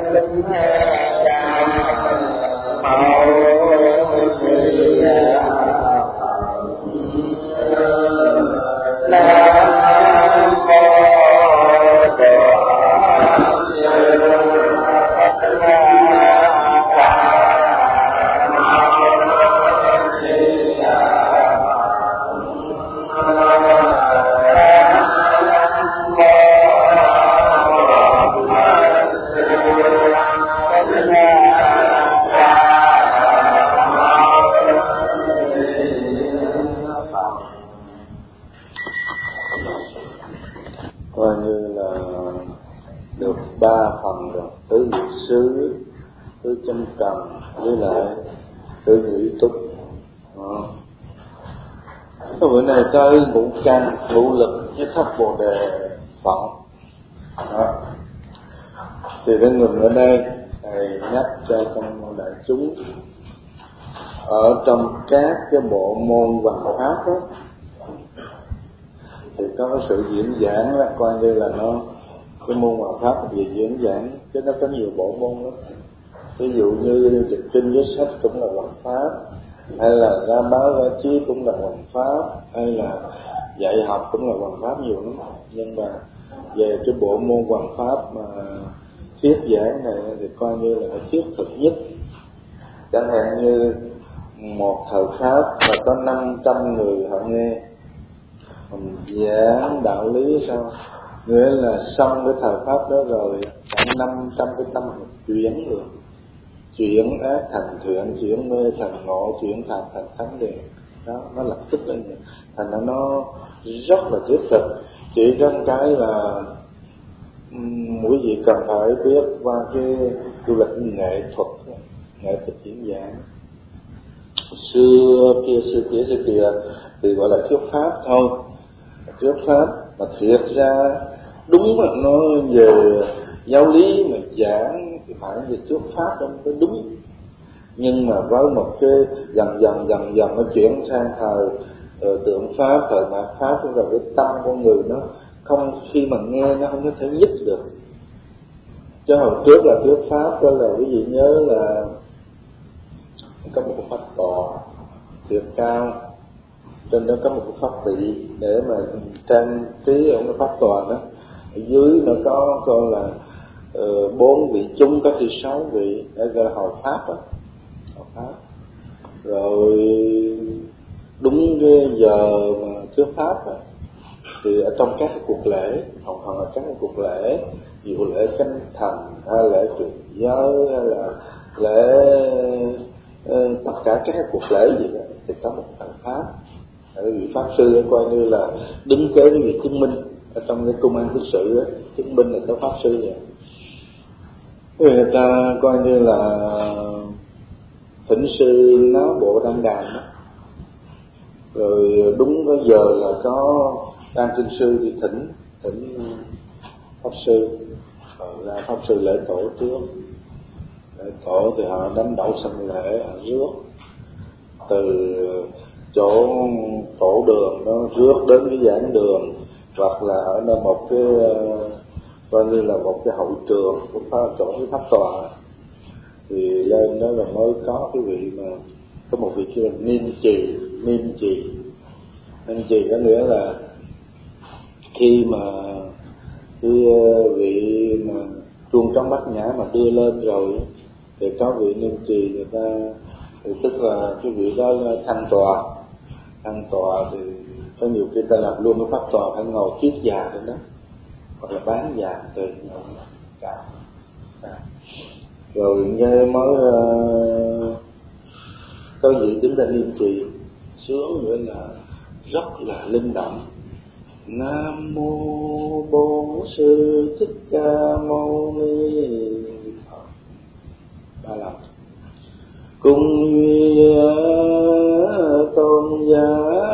Bữa nay tới ngũ căn, ngũ lực với thất bồ đề Phật. Thì đến ngừng ở đây, thầy nhắc cho trong đại chúng ở trong các cái bộ môn văn pháp đó, thì có cái sự diễn giảng đó, coi như là nó cái môn văn pháp về diễn giảng, chứ nó có nhiều bộ môn lắm. Ví dụ như dịch kinh viết sách cũng là văn pháp, hay là ra báo ra chí cũng là văn pháp, hay là dạy học cũng là văn pháp, nhiều lắm. Nhưng mà về cái bộ môn văn pháp mà thuyết giảng này thì coi như là nó thiết thực nhất. Chẳng hạn như một thời pháp mà có 500 người họ nghe mình giảng đạo lý sao, nghĩa là xong cái thời pháp đó rồi khoảng 500 cái tâm chuyển rồi, chuyển ác thành thiện, chuyển mê thành ngộ, chuyển thành thánh điện đó, nó lập tức lên. Thành ra nó rất là thiết thực. Chỉ trong cái là quý vị cần phải biết qua cái du lịch nghệ thuật diễn giảng. Xưa kia thì gọi là thuyết pháp thôi, thuyết pháp mà thiệt ra đúng là nó về giáo lý mà giảng thì phải về thuyết pháp đó mới đúng. Nhưng mà với một cái dần nó chuyển sang thời tượng pháp, thời mạt pháp, rồi cái tâm con người nó không, khi mà nghe nó không có thể nhích được. Chứ hồi trước là thuyết pháp đó là quý vị nhớ là có một cái pháp tòa thiệt cao, trên đó có một cái pháp vị để mà trang trí ở cái pháp tòa đó. Ở dưới nó có coi là 4 vị chung, có khi 6 vị, để gọi là hầu pháp đó, hầu pháp. Rồi đúng cái giờ mà thuyết pháp đó, thì ở trong các cái cuộc lễ, hoặc là các cái cuộc lễ, ví dụ lễ khánh thành, hay lễ truyền giới, hay là lễ tất cả các cái cuộc lễ gì đó, thì có một thằng pháp. Cái vị pháp sư coi như là đứng kế với vị chứng minh ở trong cái công an thực sự đó, chứng minh là có pháp sư vậy. Người ta coi như là thỉnh sư náo bộ đăng đàn đó. Rồi đúng cái giờ là có đăng kinh sư thì thỉnh pháp sư, rồi ra pháp sư lễ tổ trước. Lễ tổ thì họ đánh đậu sân lễ, họ rước từ chỗ tổ đường nó rước đến cái giảng đường, hoặc là ở nơi một cái coi như là một cái hậu trường của chỗ cái pháp tòa, thì lên đó là mới có cái vị mà có một vị kia là niêm trì có nghĩa là khi mà cái vị mà chuông trống bát nhã mà đưa lên rồi thì có vị niêm trì người ta, thì tức là cái vị đó thăng tòa thì có nhiều khi ta làm luôn cái pháp tòa phải ngồi kiết già trên đó, hoặc là bán già từ cả. Rồi nghe mới có vị đứng lên niêm trì sướng nữa là rất là linh động. Nam mô Bổn Sư Thích Ca Mâu Ni Phật. 3 lần. Cung duy tôn giá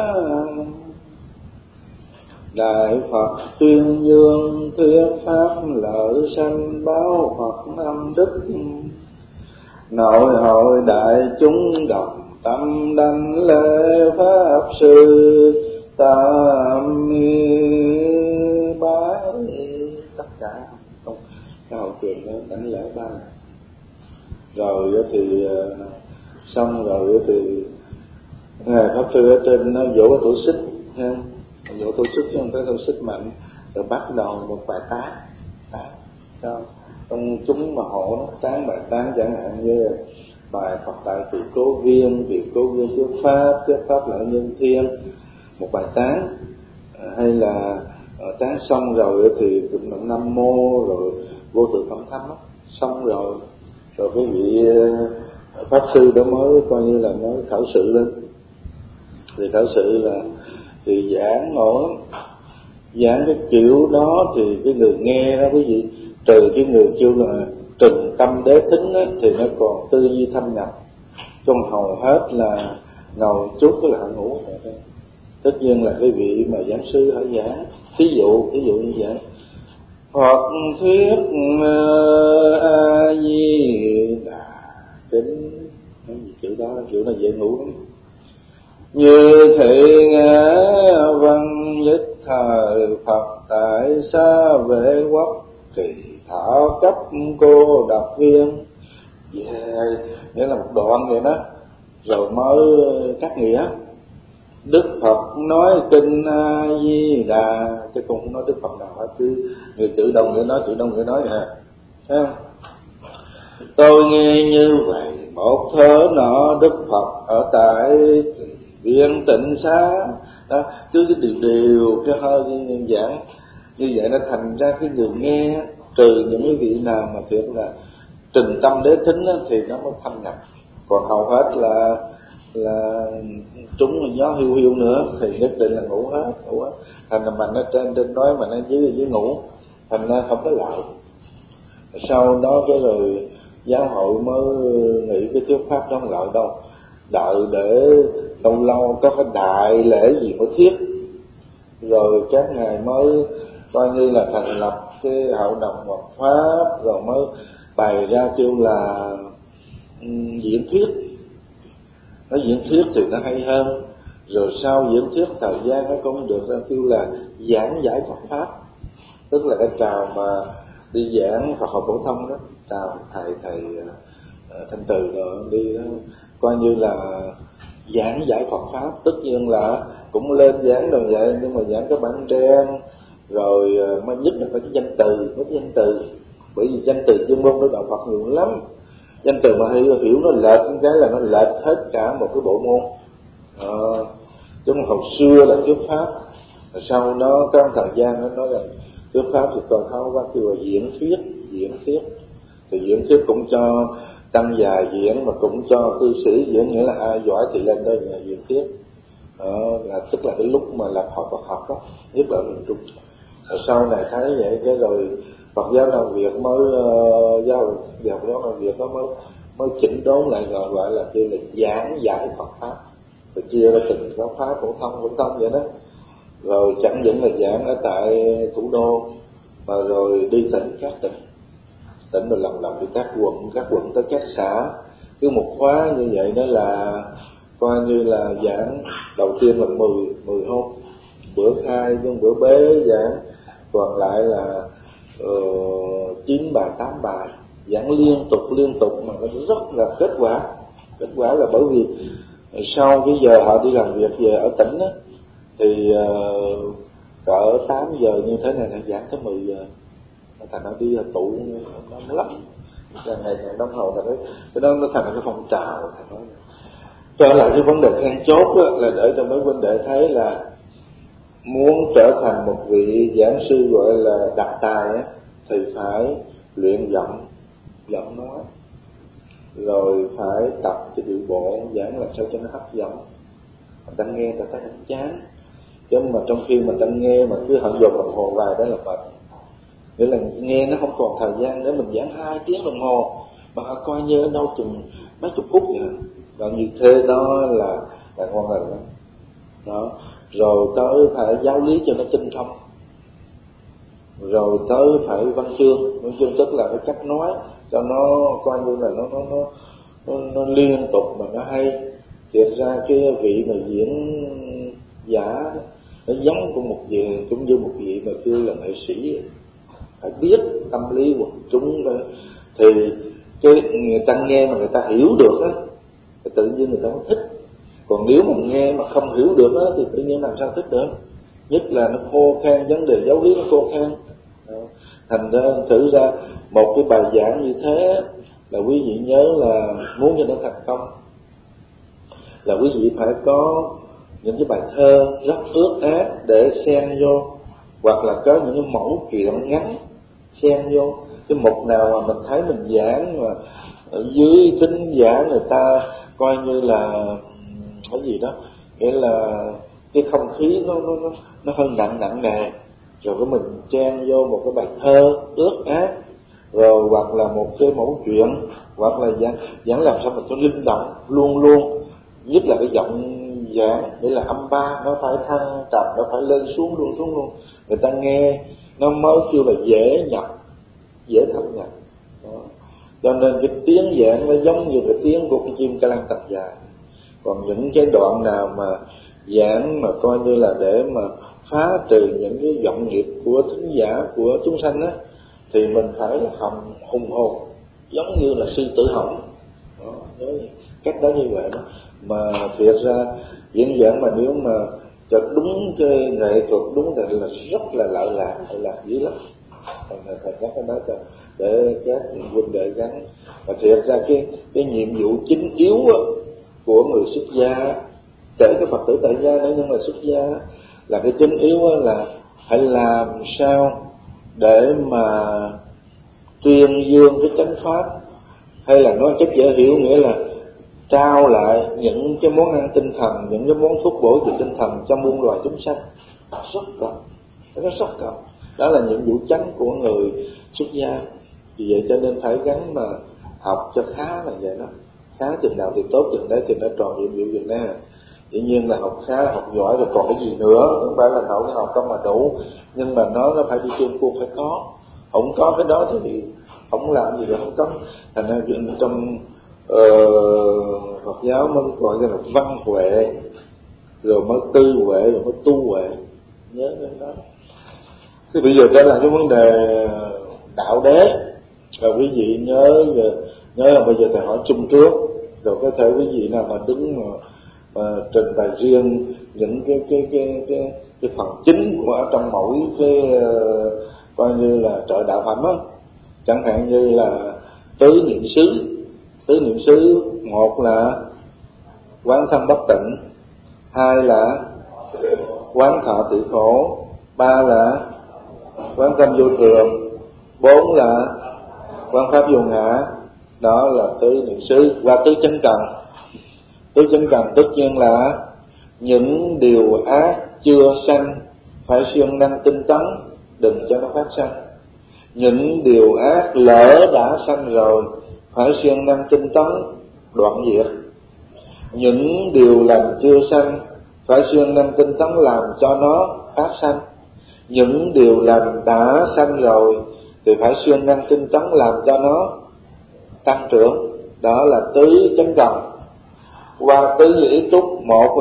Đại Phật tuyên dương thuyết pháp lợi sanh báo Phật âm đức, nội hội đại chúng đồng tâm đảnh lễ pháp sư tam bái tất cả. cái hậu trường đó đảnh lễ 3 lần. Rồi thì xong rồi thì ngài pháp sư ở trên nó vỗ cái tổ xích ha, vỗ tổ xích chứ không phải tổ xích mạnh, rồi bắt đầu một bài tán sao ông chúng mà hộ nó tán bài tán chẳng hạn như bài Phật Đại Từ Cố Viên, Vị Cố Viên Thuyết Pháp Lợi Nhân Thiên, một bài tán, hay là tán xong rồi thì cũng là Nam Mô, rồi Vô Tự Tâm Thâm đó. Xong rồi cái vị pháp sư đó mới coi như là mới khởi sự lên. Thì khởi sự là thì giảng ngồi giảng cái kiểu đó thì cái người nghe đó quý vị, trừ cái người kêu là trừng tâm đế thính á, thì nó còn tư duy thâm nhập, còn hầu hết là ngồi chút cái là ngủ. Tất nhiên là cái vị mà giảng sư hỏi giảng, ví dụ như vậy: Phật thuyết A Di Đà kính, chữ đó kiểu là dễ ngủ lắm. Như thị ngã văn nhất thời Phật tại xa vệ quốc, kỳ thảo cấp cô độc viên. Nghĩa là một đoạn vậy đó, rồi mới cắt nghĩa. Đức Phật nói kinh A Di Đà, chứ cũng không nói Đức Phật nào hết, cứ người chữ đông nghĩa nói nè, thấy không? Tôi nghe như vậy, một thớ nọ Đức Phật ở tại Viên Tịnh Xá đó, cứ cái điều cái hơi giảng như vậy nó thành ra cái người nghe, trừ những cái vị nào mà thiệt là trình tâm đế thính thì nó mới thâm nhập, còn hầu hết là trúng gió hiu nữa thì nhất định là ngủ hết. Thành là mình ở trên nói mà nó dưới ngủ, thành ra không có lợi. Sau đó cái rồi giáo hội mới nghĩ cái thuyết pháp đó không lợi đâu, đợi để lâu có cái đại lễ gì mới thuyết, rồi các ngài mới coi như là thành lập cái hội đồng Phật pháp, rồi mới bày ra kêu là diễn thuyết. Nó diễn thuyết thì nó hay hơn, rồi sau diễn thuyết thời gian nó cũng được ra kêu là giảng giải Phật pháp, tức là cái trào mà đi giảng Phật học phổ thông đó, trào thầy Thanh Từ rồi đi đó, coi như là giảng giải Phật pháp. Tất nhiên là cũng lên giảng rồi vậy, nhưng mà giảng cái bản đen, rồi mới nhất là phải cái danh từ, bởi vì danh từ chuyên môn của đạo Phật nhiều lắm. Danh từ mà hiểu nó lệch cái là nó lệch hết cả một cái bộ môn. Chứ hồi xưa là thuyết pháp, sau đó có thời gian nó nói là thuyết pháp thì còn tháo qua kêu là diễn thuyết. Thì diễn thuyết cũng cho tăng già diễn, mà cũng cho cư sĩ diễn, nghĩa là ai giỏi thì lên đây là diễn thuyết. Là tức là cái lúc mà lập học Phật đó, nhất là miền Trung. Rồi sau này thấy vậy cái rồi Phật giáo Nam Việt mới giáo Nam Việt nó mới chỉnh đốn lại, gọi là kêu là giảng giải Phật pháp, rồi chia ra từng giáo pháp phổ thông vậy đó. Rồi chẳng những là giảng ở tại thủ đô, mà rồi đi các tỉnh rồi lần đi các quận tới các xã. Cứ một khóa như vậy đó là coi như là giảng đầu tiên là 10 hôm, bữa khai với bữa bế giảng, còn lại là 9 bài 8 bài, giảng liên tục mà nó rất là kết quả là bởi vì sau cái giờ họ đi làm việc về ở tỉnh á, thì cỡ 8 giờ như thế này là giảng tới 10 giờ, thành nó đi tụ nó lắm, ngày đông hầu là cái đó nó thành cái phong trào. Trở lại cái vấn đề then chốt đó, là để cho mấy huynh đệ thấy là muốn trở thành một vị giảng sư gọi là đặc tài á, thì phải luyện giọng nói, rồi phải tập cái điệu bộ giảng làm sao cho nó hấp dẫn, người ta nghe người ta thấy chán. Chứ mà trong khi mà ta nghe mà cứ hận dồn đồng hồ vài đó là mệt, nghĩa là nghe nó không còn thời gian để mình giảng 2 tiếng đồng hồ, mà họ coi như ở đâu chừng mấy chục phút vậy. Và như thế đó là ngon lành lắm đó. Rồi tới phải giáo lý cho nó tinh thông, rồi tới phải văn chương tức là cái cách nói cho nó coi như là nó liên tục mà nó hay. Thiệt ra cái vị mà diễn giả nó giống của một vị, cũng như một vị mà kêu là nghệ sĩ, phải biết tâm lý quần chúng đó. Thì cái người ta nghe mà người ta hiểu được á thì tự nhiên người ta mới thích. Còn nếu mà nghe mà không hiểu được á thì tự nhiên làm sao thích được. Nhất là nó khô khan, vấn đề giáo lý nó khô khan. Thành ra thử ra một cái bài giảng như thế là quý vị nhớ là muốn cho nó thành công là quý vị phải có những cái bài thơ rất ướt át để xen vô, hoặc là có những cái mẫu chuyện ngắn xen vô. Cái mục nào mà mình thấy mình giảng mà ở dưới thính giả người ta coi như là cái gì đó, nghĩa là cái không khí nó hơi nặng nề, rồi cái mình chen vô một cái bài thơ ướt át, rồi hoặc là một cái mẫu chuyện, hoặc là giảng làm sao mà cho linh động luôn luôn, nhất là cái giọng giảng, nghĩa là âm ba nó phải thăng trầm, nó phải lên xuống luôn, người ta nghe nó mới kêu là dễ nhập, dễ thâm nhập đó. Cho nên cái tiếng giảng nó giống như cái tiếng của con chim ca lăng tạch dài. Còn những cái đoạn nào mà giảng mà coi như là để mà phá trừ những cái vọng nghiệp của thính giả, của chúng sanh á, thì mình phải là hùng hồn, giống như là sư tử hồng đó, cách đó như vậy đó. Mà thiệt ra diễn giảng mà nếu mà cho đúng cái nghệ thuật đúng thì là rất là lợi lạc dữ lắm. Thầy nhắc cái đó cho để các huynh đệ gắn. Và thiệt ra cái nhiệm vụ chính yếu của người xuất gia, kể cái Phật tử tại gia nữa, nhưng mà xuất gia là cái chính yếu là phải làm sao để mà tuyên dương cái chánh pháp, hay là nói cách dễ hiểu nghĩa là trao lại những cái món ăn tinh thần, những cái món thuốc bổ trợ tinh thần cho muôn loài chúng sanh. Rất cần. Đó là nhiệm vụ chánh của người xuất gia. Vì vậy cho nên phải gắn mà học cho khá là vậy đó. Khá chừng nào thì tốt chừng đấy thì nó tròn nhiệm vụ chừng đấy. Dĩ nhiên là học khá, học giỏi rồi còn cái gì nữa, không phải là nấu cái học không mà đủ, nhưng mà nó phải đi chung cuộc, phải có. Không có cái đó thì không làm gì được, không có. Thành ra trong Phật giáo mới gọi là văn huệ, rồi mới tư huệ, rồi mới tu huệ. Nhớ cái đó. Thì bây giờ trở lại cái vấn đề đạo đế, và quý vị nhớ là bây giờ thầy hỏi chung trước, rồi có thể quý vị nào mà đứng mà trình bày riêng những cái phần chính của trong mỗi cái coi như là trợ đạo phẩm á. Chẳng hạn như là tứ niệm xứ, một là quán thân bất tịnh, hai là quán thọ tự khổ, ba là quán tâm vô thường, bốn là quán pháp vô ngã. Đó là tứ niệm xứ. Và tứ chánh cần. Tứ chánh cần tất nhiên là những điều ác chưa sanh phải siêng năng tinh tấn, đừng cho nó phát sanh. Những điều ác lỡ đã sanh rồi phải siêng năng tinh tấn, đoạn diệt. Những điều lành chưa sanh phải siêng năng tinh tấn làm cho nó phát sanh. Những điều lành đã sanh rồi thì phải siêng năng tinh tấn làm cho nó tăng trưởng. Đó là tứ chánh cần. Qua tứ như ý túc, một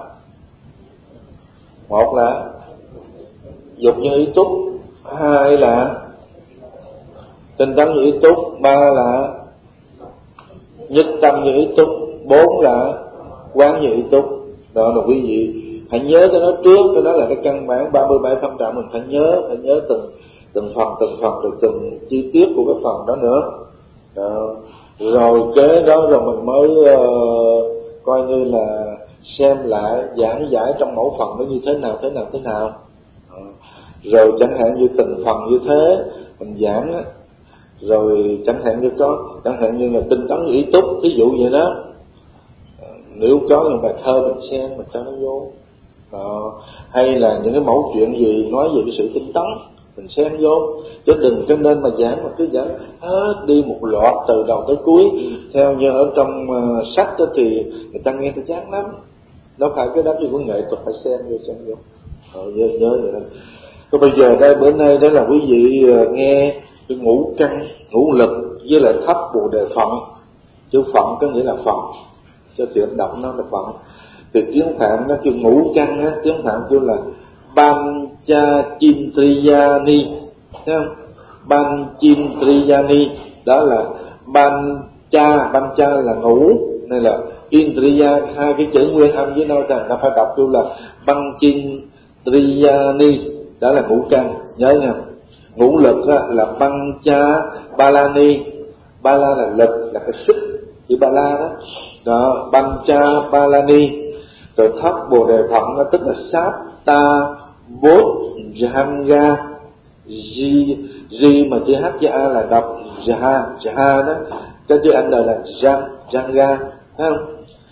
là dục như ý túc, hai là tinh tấn như ý túc, ba là nhất tâm như ý túc, bốn là quán như ý túc. Đó là quý vị hãy nhớ cái đó trước. Cái đó là cái căn bản 37 pháp trạm, mình phải nhớ từng phần rồi từng chi tiết của cái phần đó nữa. Đó. Rồi kế đó rồi mình mới coi như là xem lại giảng giải trong mẫu phần nó như thế nào. Rồi chẳng hạn như từng phần như thế mình giảng á, rồi chẳng hạn như là tinh tấn ý túc, ví dụ vậy đó. Nếu có những bài thơ mình xem mình cho nó vô. Đó. Hay là những cái mẫu chuyện gì nói về cái sự tinh tấn mình xem vô, chứ đừng cho nên mà giảng mà cứ giảng hết đi một loạt từ đầu tới cuối theo như ở trong sách đó thì người ta nghe tôi chán lắm. Nó phải cái đó thì của nghệ thuật phải xem vô. Nhớ vậy đó. Còn bây giờ đây bữa nay đó là quý vị nghe cái ngũ căn ngũ lực với lại thấp bồ đề phận. Chữ phận có nghĩa là phận, cho tiện đọc nó là phận. Thì tiếng Phạn nó kêu ngũ căn á, tiếng Phạn kêu là Panchachindriyani, thấy không? Banchindriyani, đó là Bancha là ngũ, nên là Indriya, hai cái chữ nguyên âm với nhau rằng ta phải đọc chú là Banchindriyani, đó là ngũ căn, nhớ nha. Ngũ lực là Bancha Balani, Bala là lực, là cái sức, chữ Bala đó, đó Bancha Balani. Rồi thấp Bồ Đề Phận tức là Sapta Bốt Jhanga, G mà chữ H với A là đọc Jaha đó, cái chữ N là Janga, thấy không?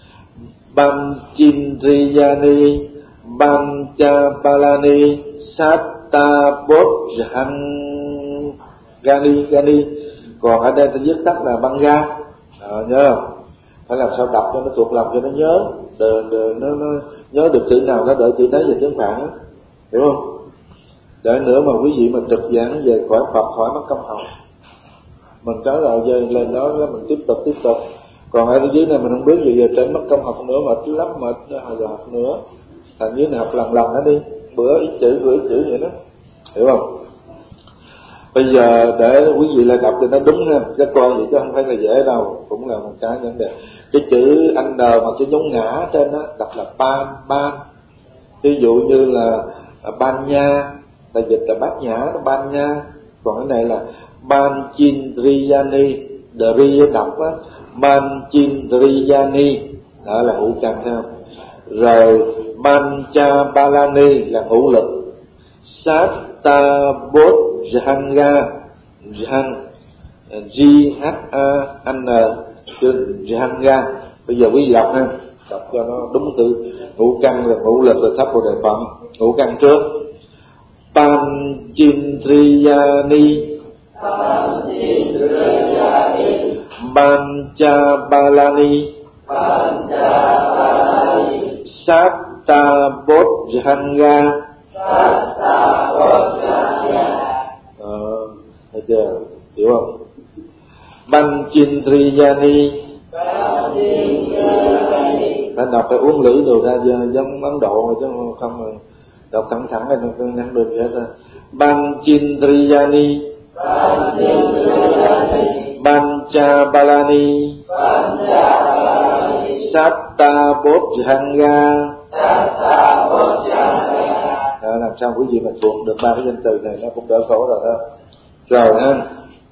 Banchindriyani Banchabalani Sapta Bốt Jhangani. Còn ở đây ta viết tắt là Banga, nhớ không? Phải làm sao đọc cho nó thuộc lòng, cho nó nhớ, nó nhớ được chữ nào nó đợi chữ đấy về tiếng Phạn, hiểu không? Đợi nữa mà quý vị mà trực giảng về cõi Phật hỏi mất công học, mình có rồi giờ lên đó mình tiếp tục. Còn ở dưới này mình không biết gì, giờ trên mất công học nữa, mệt lắm, mệt giờ học nữa. Thằng dưới này học lần nó đi, bữa ít chữ bữa ít chữ vậy đó, hiểu không? Bây giờ để quý vị lại đọc cho nó đúng ha, cái coi vậy chứ không phải là dễ đâu, cũng là một cái vấn đề. Cái chữ N mà chữ giống ngã trên đó đọc là ban. Ví dụ như là ban nha, ta dịch là bát nhã, nó ban nha. Còn cái này là Banchindriyani, Dri đọc á, Banchindriyani, đó là ngũ căn, thấy không? Rồi Banchabalani là ngũ lực, Sapta Bốt Jhanga, G-H-A-N, Jhanga. Bây giờ quý vị đọc ha, đọc cho nó đúng từ ngũ căn là ngũ lực, rồi thấp Bồ Đề Phận. Ngũ căn trước Banchindriyani Banchabalani Sapta Bốt Jhanga. Thấy chưa? Hiểu không? Banchindriyani. Phải đọc phải uống lưỡi đồ ra giống Ấn Độ mà chứ không đọc thẳng hay không được gì hết á. Banchindriyani Banchabalani Sapta Bốt Jhanga. Đó, làm sao quý vị mà thuộc được ba cái danh từ này nó cũng đỡ khổ rồi đó. Rồi ha,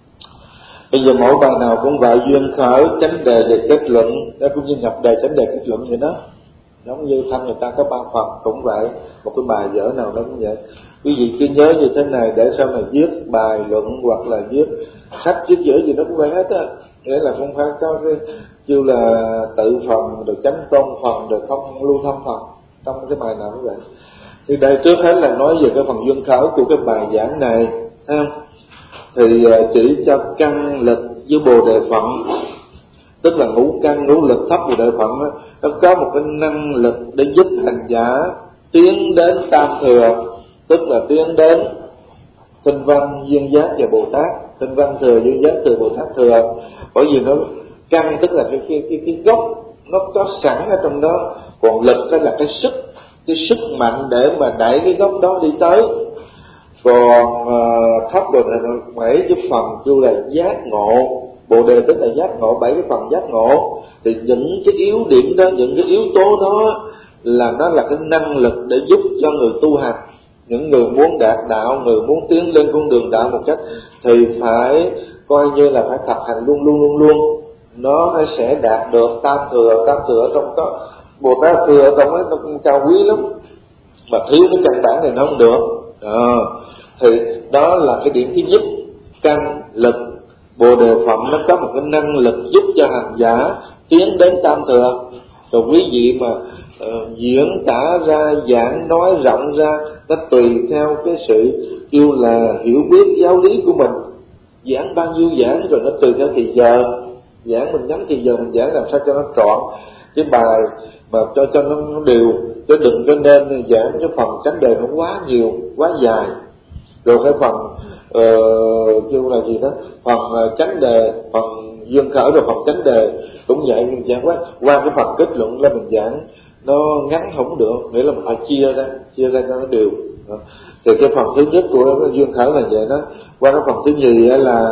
bây giờ mỗi bài nào cũng vậy, duyên khởi, chánh đề về kết luận, nó cũng như nhập đề chánh đề kết luận vậy đó. Giống như thân người ta có ba phần cũng vậy, một cái bài vở nào nó cũng vậy. Quý vị cứ nhớ như thế này để sau này viết bài luận hoặc là viết sách viết vở gì nó cũng vậy hết á. Nghĩa là không phải có cái kêu là tự phần, được chánh tôn phần, được thông lưu thông phần, trong cái bài nào cũng vậy. Thì đây trước hết là nói về cái phần duyên khởi của cái bài giảng này, thấy không? Thì chỉ cho căn lực với Bồ Đề Phận, tức là ngũ căn ngũ lực thấp Bồ Đề Phận đó, nó có một cái năng lực để giúp hành giả tiến đến tam thừa, tức là tiến đến Tinh Văn, Duyên Giác và Bồ Tát. Tinh Văn thừa, Duyên Giác thừa, Bồ Tát thừa. Bởi vì nó căn tức là cái gốc nó có sẵn ở trong đó, còn lực đó là cái sức mạnh để mà đẩy cái gốc đó đi tới. Còn thấp Bồ Đề 7 cái phần kêu là giác ngộ, Bồ Đề tức là giác ngộ, 7 cái phần giác ngộ. Thì những cái yếu điểm đó, những cái yếu tố đó là nó là cái năng lực để giúp cho người tu hành. Những người muốn đạt đạo, người muốn tiến lên con đường đạo một cách thì phải coi như là phải thực hành luôn, nó sẽ đạt được tam thừa. Tam thừa trong có Bồ Tát thừa trong đó nó cũng cao quý lắm, mà thiếu cái căn bản này nó không được. Thì đó là cái điểm thứ nhất, căn lực. Bồ Đề Phận nó có một cái năng lực giúp cho hành giả tiến đến tam thừa. Rồi quý vị mà diễn tả ra, giảng nói rộng ra, nó tùy theo cái sự kêu là hiểu biết giáo lý của mình. Giảng bao nhiêu giảng rồi nó tùy theo thì giờ giảng, mình nhắm thì giờ mình giảng làm sao cho nó trọn cái bài mà cho nó đều, chứ đừng có nên giảng cái phần chánh đề nó quá nhiều quá dài. Rồi cái phần kêu là gì đó, phần chánh đề, phần duyên khởi, rồi phần chánh đề cũng vậy. Mình giảng qua cái phần kết luận là mình giảng nó ngắn không được, nghĩa là mình phải chia ra cho nó đều. Thì cái phần thứ nhất của duyên khởi là vậy đó. Qua cái phần thứ nhì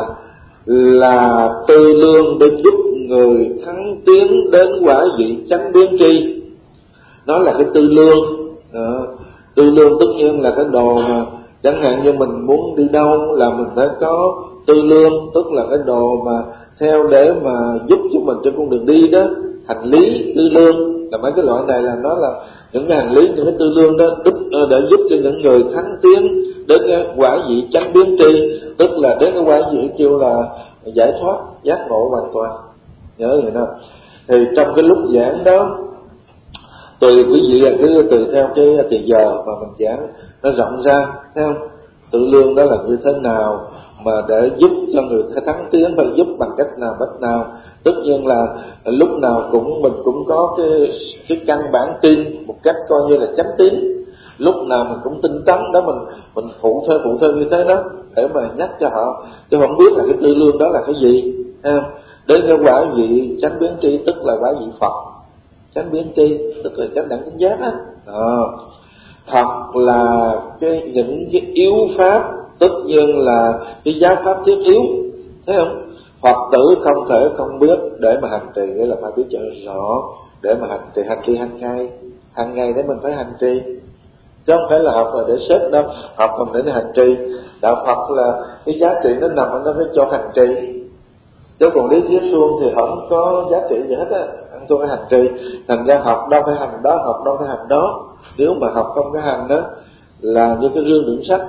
là tư lương để giúp người thắng tiến đến quả vị chánh biến tri. Nó là cái tư lương. Tư lương tất nhiên là cái đồ mà chẳng hạn như mình muốn đi đâu là mình phải có tư lương, tức là cái đồ mà theo để mà giúp cho mình trên con đường đi đó. Hành lý, tư lương là mấy cái loại này là nó là những cái hành lý, những cái tư lương đó để giúp cho những người thắng tiến đến cái quả vị chánh biến tri, tức là đến cái quả vị kêu là giải thoát, giác ngộ hoàn toàn. Nhớ vậy đó. Thì trong cái lúc giảng đó, tùy quý vị là cứ tùy theo cái thời giờ mà mình giảng nó rộng ra, thấy không? Tự lương đó là như thế nào mà để giúp cho người thắng tiến, phải giúp bằng cách nào, cách nào. Tất nhiên là lúc nào mình cũng có cái căn bản tin một cách coi như là chánh tín. Lúc nào mình cũng tinh tấn đó, mình phụ thêm như thế đó để mà nhắc cho họ, chứ không biết là cái tư lương đó là cái gì, thấy không? Đến cái quả vị chánh biến tri, tức là quả vị Phật chánh biến tri, tức là chánh đẳng chánh giác á. Thật là những cái yếu pháp, tất nhiên là cái giáo pháp thiết yếu, thấy không? Phật tử không thể không biết để mà hành trì, nghĩa là phải biết cho rõ để mà hành trì hàng ngày để mình phải hành trì, chứ không phải là học là để xếp đâu, học còn để hành trì. Đạo Phật là cái giá trị nó nằm ở nó phải cho hành trì, chứ còn lý thuyết suông thì không có giá trị gì hết á. Tôi phải hành trì, thành ra học đâu phải hành đó, học đâu phải hành đó. Nếu mà học không có hành đó là như cái rương đựng sách,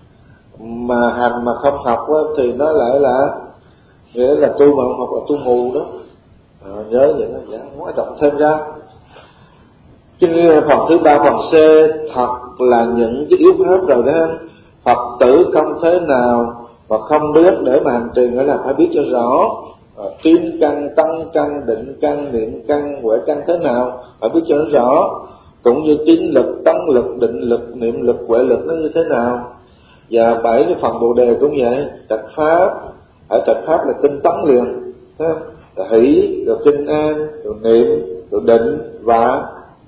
mà hành mà không học đó, thì nó lại là nghĩa là tu mà không học là tu mù đó. Nhớ vậy đó, dạ, nói rộng thêm ra. Cho nên phần thứ ba, phần C, thật là những cái yếu pháp rồi đó. Phật tử không thế nào mà không biết để mà hành trì, nghĩa là phải biết cho rõ tín căn, tăng căn, định căn, niệm căn, huệ căn thế nào, phải biết cho nó rõ. Cũng như tín lực, tăng lực, định lực, niệm lực, huệ lực nó như thế nào. Và 7 cái phần Bồ đề cũng vậy. Trạch pháp, ở trạch pháp là tinh tấn liền, thấy không? Rồi hỷ, rồi kinh an, rồi niệm, rồi định và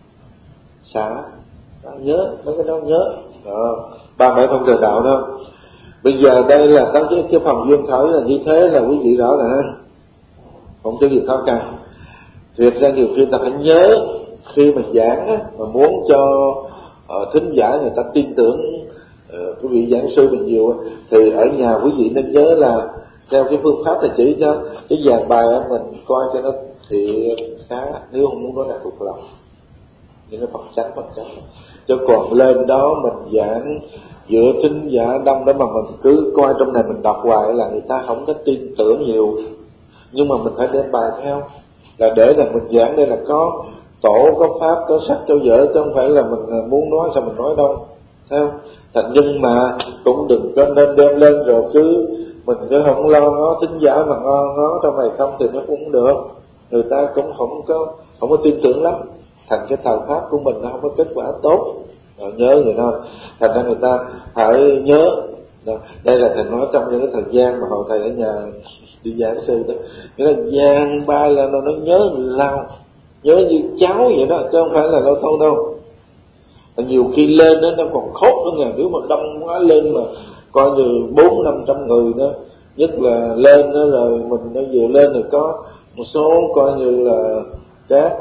xả. Nhớ mấy cái đó, nhớ 37 phong trời đạo đó. Bây giờ đây là cái phần duyên khởi là như thế, là quý vị rõ ràng, không có gì khó khăn. Thiệt ra nhiều khi ta phải nhớ, khi mình giảng á, mà muốn cho thính giả người ta tin tưởng quý vị giảng sư mình nhiều, thì ở nhà quý vị nên nhớ là theo cái phương pháp thầy chỉ cho, cái dàn bài á, mình coi cho nó thì khá, nếu không muốn nói là thuộc lòng những cái phần chánh. Chứ còn lên đó mình giảng giữa thính giả đông đó mà mình cứ coi trong này mình đọc hoài là người ta không có tin tưởng nhiều. Nhưng mà mình phải đem bài theo, là để là mình giảng đây là có tổ, có pháp, có sách cho vợ, chứ không phải là mình muốn nói sao mình nói đâu, thấy không? Nhưng mà cũng đừng có nên đem lên rồi cứ mình cứ không lo ngó thính giả mà ngó trong này không thì nó cũng không được, người ta cũng không có tin tưởng lắm, thành cái thờ pháp của mình nó không có kết quả tốt. Nhớ người đó, thành ra người ta phải nhớ. Đây là thầy nói trong những cái thời gian mà hồi thầy ở nhà đi giảng sư đó, nghĩa là giảng bài là nó nhớ lao, nhớ như cháu vậy đó, chứ không phải là lâu thôi đâu. Nhiều khi lên đó nó còn khốt nữa nè, nếu mà đông quá lên mà coi như 400-500 người đó, nhất là lên đó rồi mình nó vừa lên rồi có một số coi như là các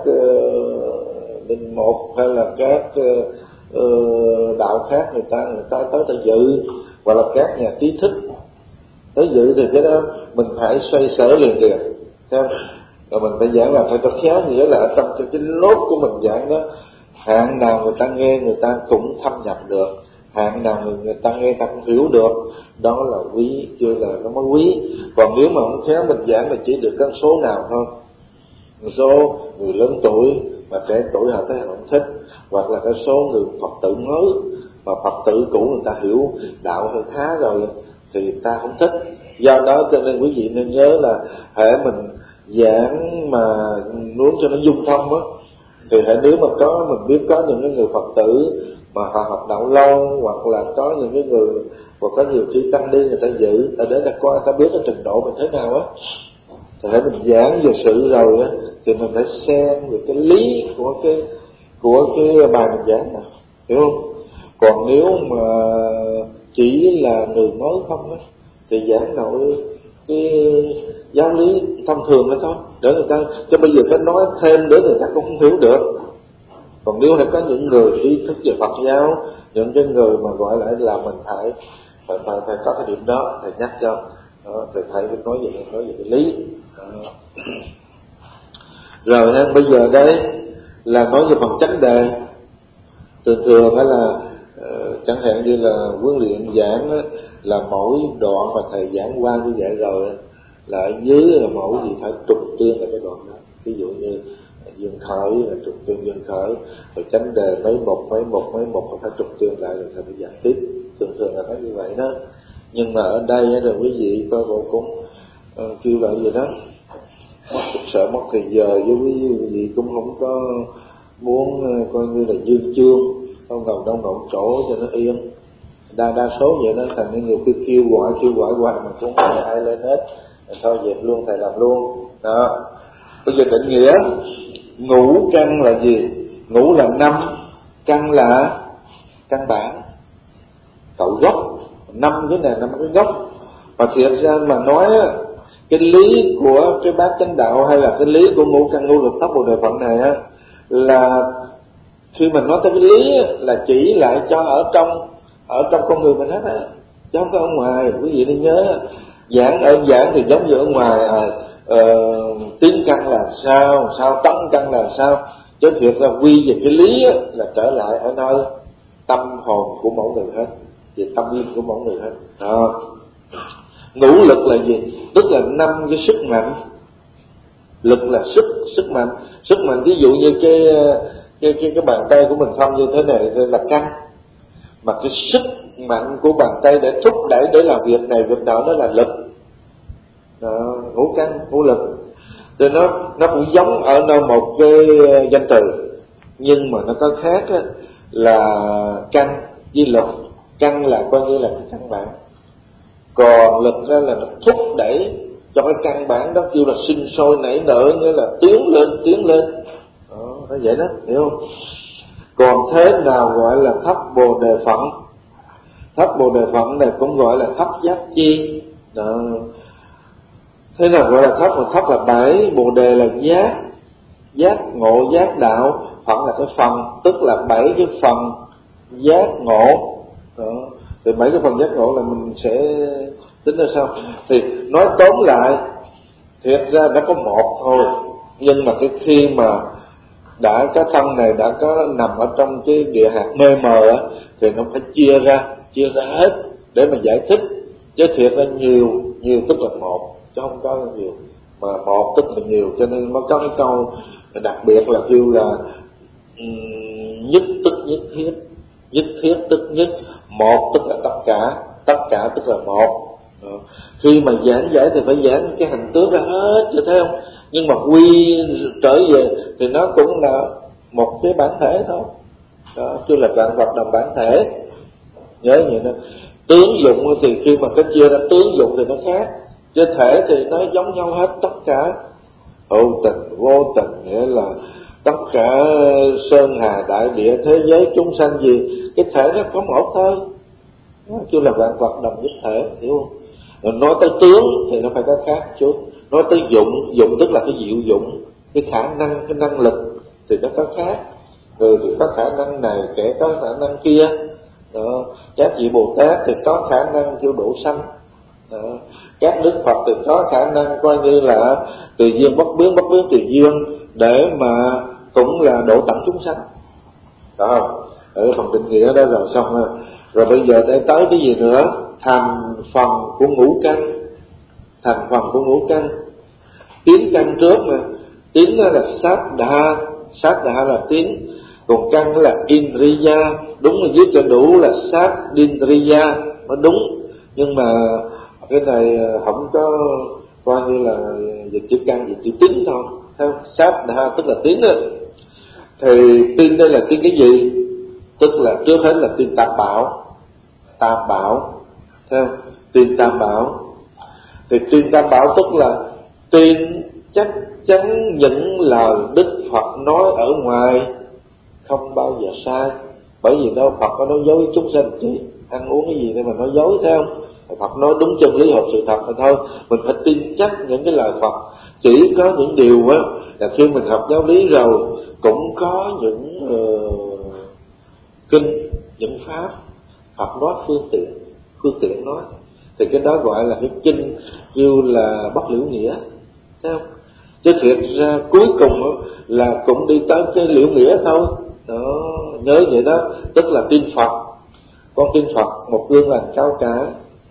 đình một hay là các đạo khác người ta tới dự, hoặc là các nhà trí thức tới dự, thì cái đó mình phải xoay sở liền, thấy không? Rồi mình phải giảng là phải có khéo, nghĩa là ở trong cái lốt của mình giảng đó, hạn nào người ta nghe người ta cũng thâm nhập được, hạn nào người ta nghe người ta cũng hiểu được, đó là quý, chưa là nó mới quý. Còn nếu mà không khéo mình giảng mình chỉ được cái số nào thôi, một số người lớn tuổi mà trẻ tuổi họ thấy họ không thích, hoặc là cái số người Phật tử mới mà Phật tử cũ người ta hiểu đạo hơi khá rồi thì ta không thích. Do đó cho nên quý vị nên nhớ là hễ mình giảng mà muốn cho nó dung thông á, thì hãy nếu mà mình biết có những cái người Phật tử mà họ học đạo lâu, hoặc là có những cái người, hoặc có nhiều khi tăng đi người ta dự để ta coi ta biết cái trình độ mình thế nào á, thì hãy mình giảng về sự rồi á, thì mình phải xem về cái lý của cái bài mình giảng nào, hiểu không? Còn nếu mà chỉ là người mới không á, thì giảng nội cái giáo lý thông thường đó thôi, để người ta, chứ bây giờ phải nói thêm để người ta cũng không hiểu được. Còn nếu phải có những người trí thức về Phật giáo, những cái người mà gọi lại là mình phải có cái điểm đó, thầy nhắc cho đó, thầy phải nói về cái lý đó. Rồi ha, bây giờ đây là nói về phần chánh đề. Thường đó là chẳng hạn như là huấn luyện giảng đó, là mỗi đoạn mà thầy giảng qua như vậy rồi là ở dưới là mẫu gì phải trục tuyên lại cái đoạn đó. Ví dụ như dương khởi là trục tuyên dương khởi, rồi chánh đề mấy một phải trục tuyên lại rồi thầy phải giảng tiếp. Thường là nói như vậy đó. Nhưng mà ở đây là quý vị coi bộ cũng kêu lại gì đó, sợ mất thời giờ, với quý vị cũng không có muốn coi như là dương chương, không ngầu đông động chỗ cho nó yên. Đa số vậy đó, thành nên nhiều khi kêu gọi hoài mà cũng không ai lên hết. Thôi dẹp luôn, thầy làm luôn đó. Bây giờ định nghĩa ngũ căn là gì? Ngũ là 5, căn là căn bản, cội gốc. 5 cái này 5 cái gốc. Mà thiệt ra mà nói cái lý của cái bát chánh đạo hay là cái lý của ngũ căn ngũ lực thất bồ đề phận này á, là khi mình nói tới cái lý là chỉ lại cho ở trong con người mình hết á, chứ không có ở ngoài. Quý vị nên nhớ, giảng thì giống như ở ngoài tiến căn là sao tấn căn là sao, chứ thiệt ra quy về cái lý là trở lại ở nơi tâm hồn của mỗi người hết, về tâm linh của mỗi người hết đó. Ngũ lực là gì? Tức là 5 cái sức mạnh. Lực là sức mạnh. Ví dụ như cái bàn tay của mình không như thế này là căn, mà cái sức mạnh của bàn tay để thúc đẩy để làm việc này việc nọ đó là lực đó, ngũ căn ngũ lực. Thì nó cũng giống ở nơi một cái danh từ, nhưng mà nó có khác á, là căn với lực. Căn là coi như là cái căn bản, còn lực ra là nó thúc đẩy cho cái căn bản đó, kêu là sinh sôi nảy nở, nghĩa là tiến lên đó, nó vậy đó, hiểu không? Còn thế nào gọi là thấp bồ đề phận? Thấp bồ đề phận này cũng gọi là thấp giác chi đó. Thế nào gọi là thấp? Mà thấp là 7, bồ đề là giác ngộ giác đạo, phận là cái phần, tức là 7 cái phần giác ngộ đó. Thì 7 cái phần giác ngộ là mình sẽ tính ra sao? Thì nói tóm lại, thiệt ra đã có một thôi, nhưng mà cái khi mà đã cái thân này đã có nằm ở trong cái địa hạt mê mờ á, thì nó phải chia ra hết để mà giải thích. Chứ thiệt ra nhiều tức là một, chứ không có nhiều, mà một tức là nhiều. Cho nên nó có cái câu đặc biệt là kêu là nhất tức nhất thiết tức nhất, một tức là tất cả tức là một. Khi mà giảng giải thì phải giảng cái hành tướng ra hết, chứ thấy không? Nhưng mà quy trở về thì nó cũng là một cái bản thể thôi đó, chứ là vạn vật đồng bản thể. Nhớ vậy đó. Tướng dụng thì khi mà cái chia ra tướng dụng thì nó khác, chứ thể thì nó giống nhau hết. Tất cả hữu tình vô tình, nghĩa là tất cả sơn hà đại địa thế giới chúng sanh gì, cái thể nó có một thôi, chứ là vạn vật đồng nhất thể, hiểu không? Rồi nói tới tướng thì nó phải có khác chút. Nói tới dụng tức là cái diệu dụng, cái khả năng, cái năng lực thì nó có khác. Người thì có khả năng này, kẻ có khả năng kia đó. Các vị Bồ Tát thì có khả năng kêu độ sanh đó. Các Đức Phật thì có khả năng coi như là tùy duyên bất biến tùy duyên, để mà cũng là độ tận chúng sanh đó. Ở phần định nghĩa đó rồi xong rồi bây giờ để tới cái gì nữa? Thành phần của ngũ căn. Tiến căn trước mà, tiến đó là sát đà là tiến, còn căn là indriya. Đúng là viết cho đủ là sát indriya nó đúng, nhưng mà cái này không có coi như là dịch chữ căn, dịch chữ tiến thôi. Theo sát đà tức là tiến đó. Thì tiên đây là tiên cái gì? Tức là trước hết là tiên tam bảo theo tiên tam bảo. Thì tiên tam bảo tức là tiên chắc chắn những lời Đức Phật nói ở ngoài không bao giờ sai. Bởi vì đâu Phật có nói dối chúng sanh chứ, ăn uống cái gì để mà nói dối, thấy không? Phật nói đúng chân lý hợp sự thật mà thôi. Mình phải tin chắc những cái lời Phật. Chỉ có những điều á là khi mình học giáo lý rồi cũng có những kinh, những pháp Phật nói phương tiện nói, thì cái đó gọi là cái kinh kêu là bất liễu nghĩa, thấy không? Chứ thiệt ra cuối cùng là cũng đi tới cái liễu nghĩa thôi đó, nhớ vậy đó. Tức là tin Phật, con tin Phật một gương lành cao cả,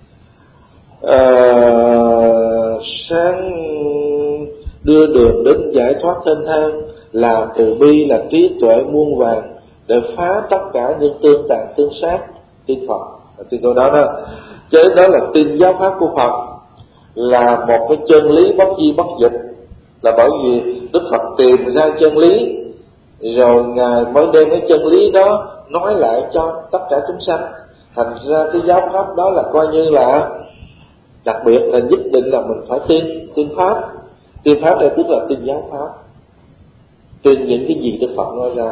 sáng đưa đường đến giải thoát thênh thang, là từ bi, là trí tuệ muôn vàng, để phá tất cả những tương tàn tương sát. Tin Phật tin câu đó đó. Chứ đó là tin giáo pháp của Phật, là một cái chân lý bất di bất dịch. Là bởi vì Đức Phật tìm ra chân lý rồi Ngài mới đem cái chân lý đó nói lại cho tất cả chúng sanh. Thành ra cái giáo pháp đó là coi như là đặc biệt, là nhất định là mình phải tin pháp. Tin pháp đây tức là tin giáo pháp, tin những cái gì Đức Phật nói ra.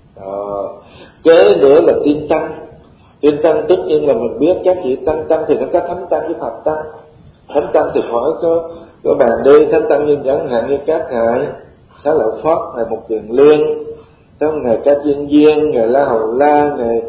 Kế nữa là tin tăng. Tin tăng tất nhiên là mình biết các vị tăng thì nó có thánh tăng với Phật tăng. Thánh tăng thì phải có bàn đi, thánh tăng như chẳng hạn như các ngài Xá Lợi Phất, ngài Mục Kiền Liên, các ngài Ca Diên Viên, ngài La Hầu La, ngài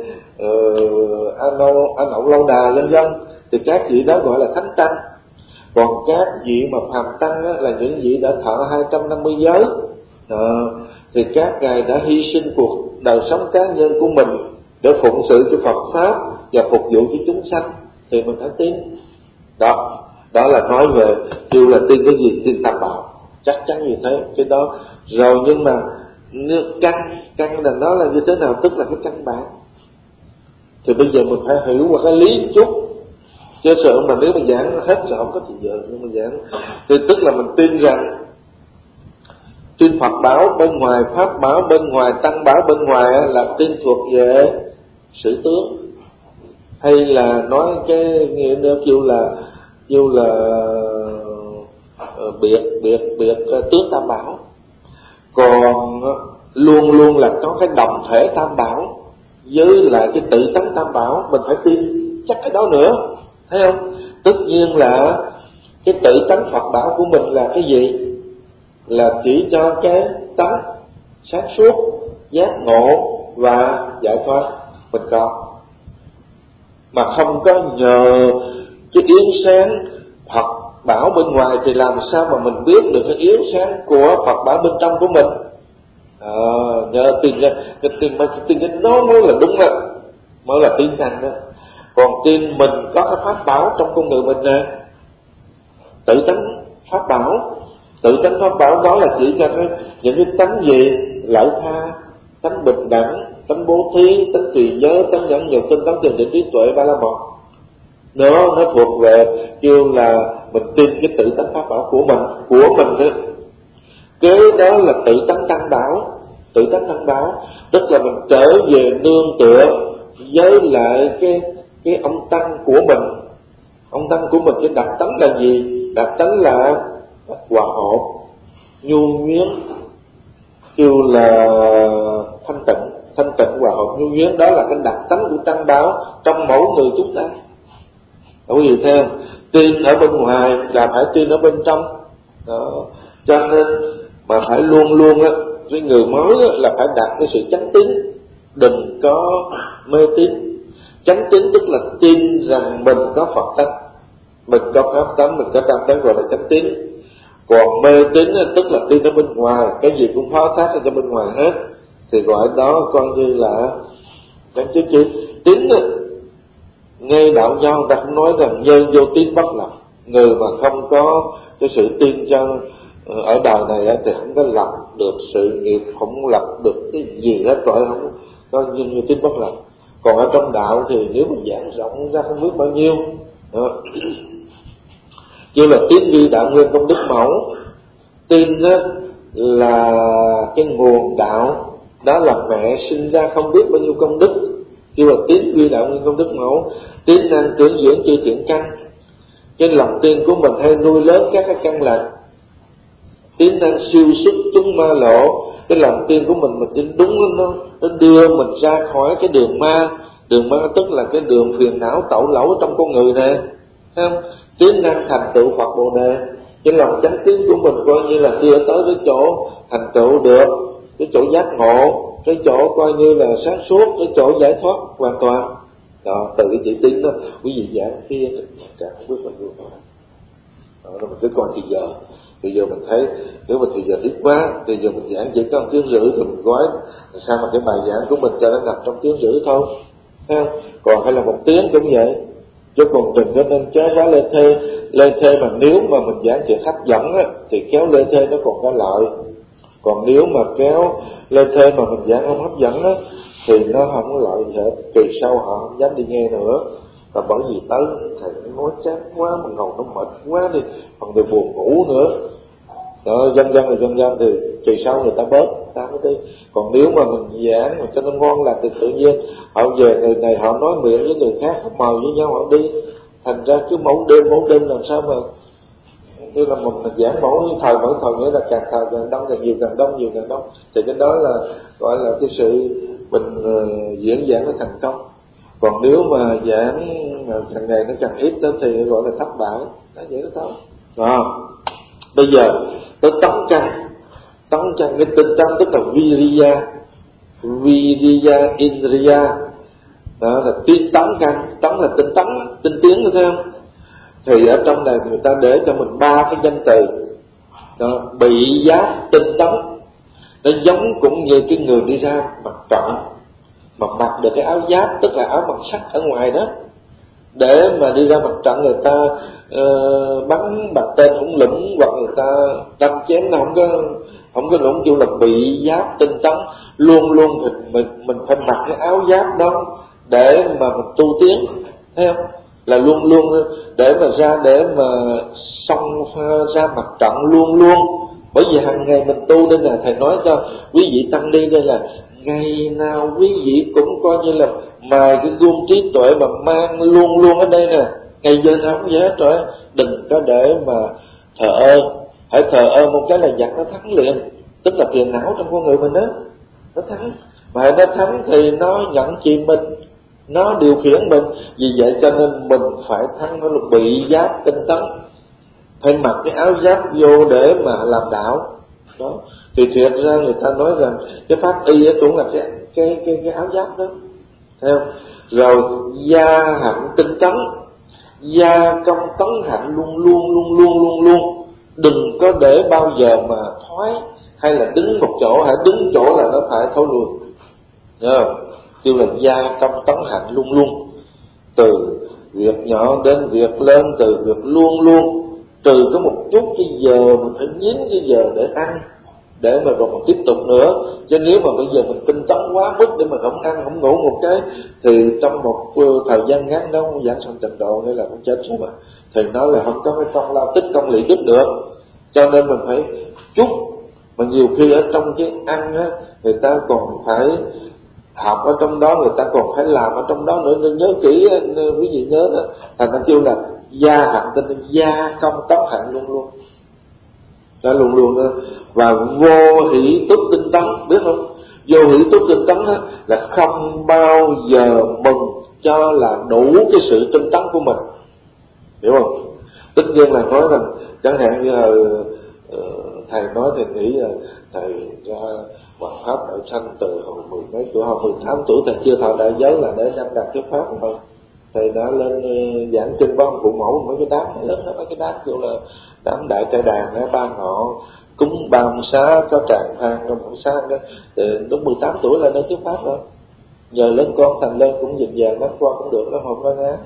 An Hậu Lâu Đà vân vân, thì các vị đó gọi là thánh tăng. Còn các vị mà phàm tăng á, là những vị đã thọ 250 giới, thì các ngài đã hy sinh cuộc đời sống cá nhân của mình để phụng sự cho Phật pháp và phục vụ cho chúng sanh, thì mình phải tin. Đó là nói về kêu là tin cái gì? Tin Tam Bảo, chắc chắn như thế. Cái đó rồi, nhưng mà căn là nó là như thế nào? Tức là cái căn bản. Thì bây giờ mình phải hiểu qua cái lý một chút, chứ sợ mà nếu mà giảng hết rồi không có gì giờ. Nhưng mà giảng thì tức là mình tin rằng tin Phật bảo bên ngoài, pháp bảo bên ngoài, tăng bảo bên ngoài là tin thuộc về sự tướng, hay là nói cái nghĩa nữa kêu là biệt tướng Tam Bảo. Còn luôn luôn là có cái đồng thể Tam Bảo với lại cái tự tánh Tam Bảo, mình phải tin chắc cái đó nữa, thấy không? Tất nhiên là cái tự tánh Phật bảo của mình là cái gì? Là chỉ cho cái tánh sáng suốt, giác ngộ và giải thoát mình có, mà không có nhờ cái yếu sáng Phật bảo bên ngoài. Thì làm sao mà mình biết được cái yếu sáng của Phật bảo bên trong của mình? Nhờ tin cái nó mới là đúng đó, mới là tin rằng đó. Còn tin mình có cái pháp bảo trong con người mình nè, tự tánh pháp bảo. Tự tánh pháp bảo đó là chỉ cho những cái tánh gì? Lợi tha, tánh bình đẳng, tánh bố thí, tánh trì giới, tánh nhẫn nhục, tinh tấn, thiền định, trí tuệ, ba la mật. Nó thuộc về kêu là mình tin cái tự tánh pháp bảo của mình đó. Kế đó là tự tánh tăng bảo. Tự tánh tăng bảo tức là mình trở về nương tựa với lại cái ông tăng của mình. Ông tăng của mình cái đặc tánh là gì? Đặc tánh là hòa hợp, nhu nhuyến, kêu là thanh tịnh hòa hợp nhu nhuyến. Đó là cái đặc tánh của tăng bảo trong mỗi người chúng ta. Quý vị thấy không? Tin ở bên ngoài là phải tin ở bên trong đó. Cho nên mà phải luôn luôn á, với người mới á, là phải đạt cái sự chánh tín, đừng có mê tín. Chánh tín tức là tin rằng mình có Phật tánh, mình có pháp tánh, mình có tam tánh, gọi là chánh tín. Còn mê tín tức là tin ở bên ngoài, cái gì cũng phó thác ở bên ngoài hết, thì gọi đó coi như là chánh chứ. Tín nghe đạo nho người ta cũng nói rằng nhân vô tín bất lập. Người mà không có cái sự tin cho ở đời này thì không có lập được sự nghiệp, không lập được cái gì hết, rồi không có như tín bất lập. Còn ở trong đạo thì nếu mà giảng rộng ra không biết bao nhiêu đó. Như là tín vi đạo nguyên công đức mẫu. Tin đó là cái nguồn đạo, đó là mẹ sinh ra không biết bao nhiêu công đức. Như là tín vi đạo nguyên công đức mẫu. Tín năng trưởng dưỡng chư thiện căn. Cái lòng tin của mình hay nuôi lớn các cái căn lành. Tín năng siêu xuất chúng ma lộ, cái lòng tin của mình tin đúng, nó đưa mình ra khỏi cái đường ma. Đường ma tức là cái đường phiền não tẩu lẩu trong con người này, thấy không? Tiến năng thành tựu Phật Bồ Đề. Cái lòng chánh tín của mình coi như là đưa tới cái chỗ thành tựu được, cái chỗ giác ngộ, cái chỗ coi như là sáng suốt, cái chỗ giải thoát hoàn toàn. Đó, từ cái chữ tín đó, quý vị giảng kia càng không biết bao nhiêu nữa. Đó, mình cứ coi thì giờ. Bây giờ mình thấy nếu mà thì giờ ít quá, bây giờ mình giảng chỉ có 1 tiếng rưỡi thì mình gói sao mà cái bài giảng của mình cho nó nằm trong 1 tiếng rưỡi thôi, thấy không? Còn hay là 1 tiếng cũng vậy, chứ còn đừng có nên chế quá lê thê mà nếu mà mình giảng chuyện hấp dẫn á, thì kéo lê thê nó còn có lợi. Còn nếu mà kéo lê thê mà mình giảng không hấp dẫn á, thì nó không có lợi gì hết, kỳ sau họ không dám đi nghe nữa. Và bởi vì tới thầy nó nói chán quá, mình ngồi nó mệt quá đi, còn người buồn ngủ nữa. Đó, dân thì kỳ sau người ta bớt, ta mới đi. Còn nếu mà mình giảng mà cho nó ngon lành thì tự nhiên họ về người này họ nói miệng với người khác, họ mời với nhau họ đi. Thành ra cứ mỗi đêm làm sao mà như là mình giảng mỗi thời nghĩa là càng thời càng đông, càng nhiều càng đông, thì cái đó là gọi là cái sự mình diễn giảng nó thành công. Còn nếu mà giảng càng ngày nó càng ít đó thì gọi là thất bại. Đó, vậy đó thôi. Bây giờ tới tấn căn cái tinh tấn tức là Viriya Indriya. Đó là tinh tấn căn, tấn là tinh tiến được không? Thì ở trong này người ta để cho mình 3 cái danh từ. Đó, bị giáp tinh tấn. Nó giống cũng như cái người đi ra mặt trận mà mặc được cái áo giáp, tức là áo bằng sắt ở ngoài đó, để mà đi ra mặt trận người ta bắn bật tên hủng lũng hoặc người ta đâm chém, nó không có lũng kêu là bị giáp tinh tấn. Luôn mình phải mặc cái áo giáp đó để mà mình tu tiến, thấy không? Là luôn để mà xông ra mặt trận luôn. Bởi vì hàng ngày mình tu đây là thầy nói cho quý vị tăng đi đây là ngày nào quý vị cũng coi như là mài cái gương trí tuệ mà mang luôn ở đây nè, ngày giờ nào cũng vậy hết rồi. Đừng có để mà thờ ơ, hãy thờ ơ một cái là giặc nó thắng liền, tức là phiền não trong con người mình đó, nó thắng. Mà nó thắng thì nó nhận chìm mình, nó điều khiển mình. Vì vậy cho nên mình phải thắng nó, bị giáp tinh tấn, phải mặc cái áo giáp vô để mà làm đạo đó. Thì thiệt ra người ta nói rằng cái pháp y cũng là cái áo giáp đó, thấy không? Rồi gia hạnh tinh tấn, gia công tấn hạnh luôn, đừng có để bao giờ mà thoái hay là đứng một chỗ, hãy đứng chỗ là nó phải thối lui, nhớ không? Kêu là gia công tấn hạnh luôn, từ việc nhỏ đến việc lớn, từ việc luôn, trừ có một chút cái giờ mình phải nhín cái giờ để ăn, để mà rồi mình tiếp tục nữa. Chứ nếu mà bây giờ mình tinh tấn quá mức để mà không ăn không ngủ một cái thì trong một thời gian ngắn đó không giảng sanh tịnh độ nên là cũng chết rồi mà. Thì nói là không có cái công lao tích công lý đức được. Cho nên mình phải chút. Mà nhiều khi ở trong cái ăn á, người ta còn phải học ở trong đó, người ta còn phải làm ở trong đó nữa. Nên nhớ kỹ, quý vị nhớ đó. Thành ta kêu là gia hạnh tinh, gia công tấn hạnh luôn. Đó luôn đó. Và vô hỷ túc tinh tấn, biết không? Vô hỷ túc tinh tấn đó là không bao giờ mừng cho là đủ cái sự tinh tấn của mình, hiểu không? Tất nhiên là nói rằng chẳng hạn như là thầy nói, thầy nghĩ là thầy ra Hoàng Pháp đạo sanh từ hồi 10 mấy tuổi, hồi 18 tuổi thầy chưa thọ đại giới là để đăng đạt cái pháp thôi. Thầy đã lên giảng trên ba phụ mẫu mấy cái đám lớn đó, mấy cái đám kêu là đám đại trai đàn đó, ba ngọ cúng ba xá có tràng than trong một xá đó. Thì lúc 18 tuổi là đến thuyết pháp rồi. Nhờ lớn con thành lên cũng dình dàng lắm, con cũng được, nó không có ngán.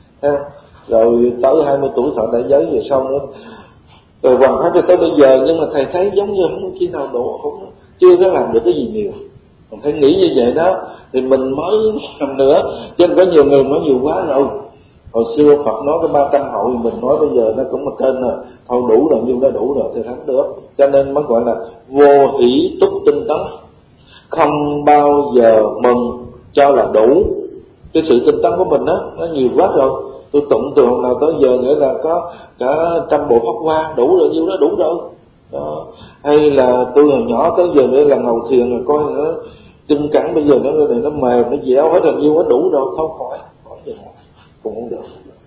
Rồi tới 20 tuổi thọ đại giới về sau nữa. Rồi Hoàng Pháp cho tới bây giờ, nhưng mà thầy thấy giống như không khi nào đủ, không chưa có làm được cái gì nhiều. Mình phải nghĩ như vậy đó thì mình mới làm nữa. Chứ có nhiều người nói nhiều quá rồi. Hồi xưa Phật nói cái 300 hội, mình nói bây giờ nó cũng một tên rồi, thôi đủ rồi, nhiêu đó đủ rồi thì thắng được. Cho nên mới gọi là vô hỷ túc tinh tấn, không bao giờ mừng cho là đủ. Cái sự tinh tấn của mình đó, nó nhiều quá rồi. Tôi tụng từ hôm nào tới giờ nữa là có cả 100 bộ pháp hoa, đủ rồi, nhiêu đó đủ rồi. đó. Hay là tôi hồi nhỏ tới giờ nữa là ngồi thiền rồi coi nó chân cẳng bây giờ nó mềm, nó dẻo hết rồi, nhiêu nó đủ rồi, không khỏi gì cũng không được.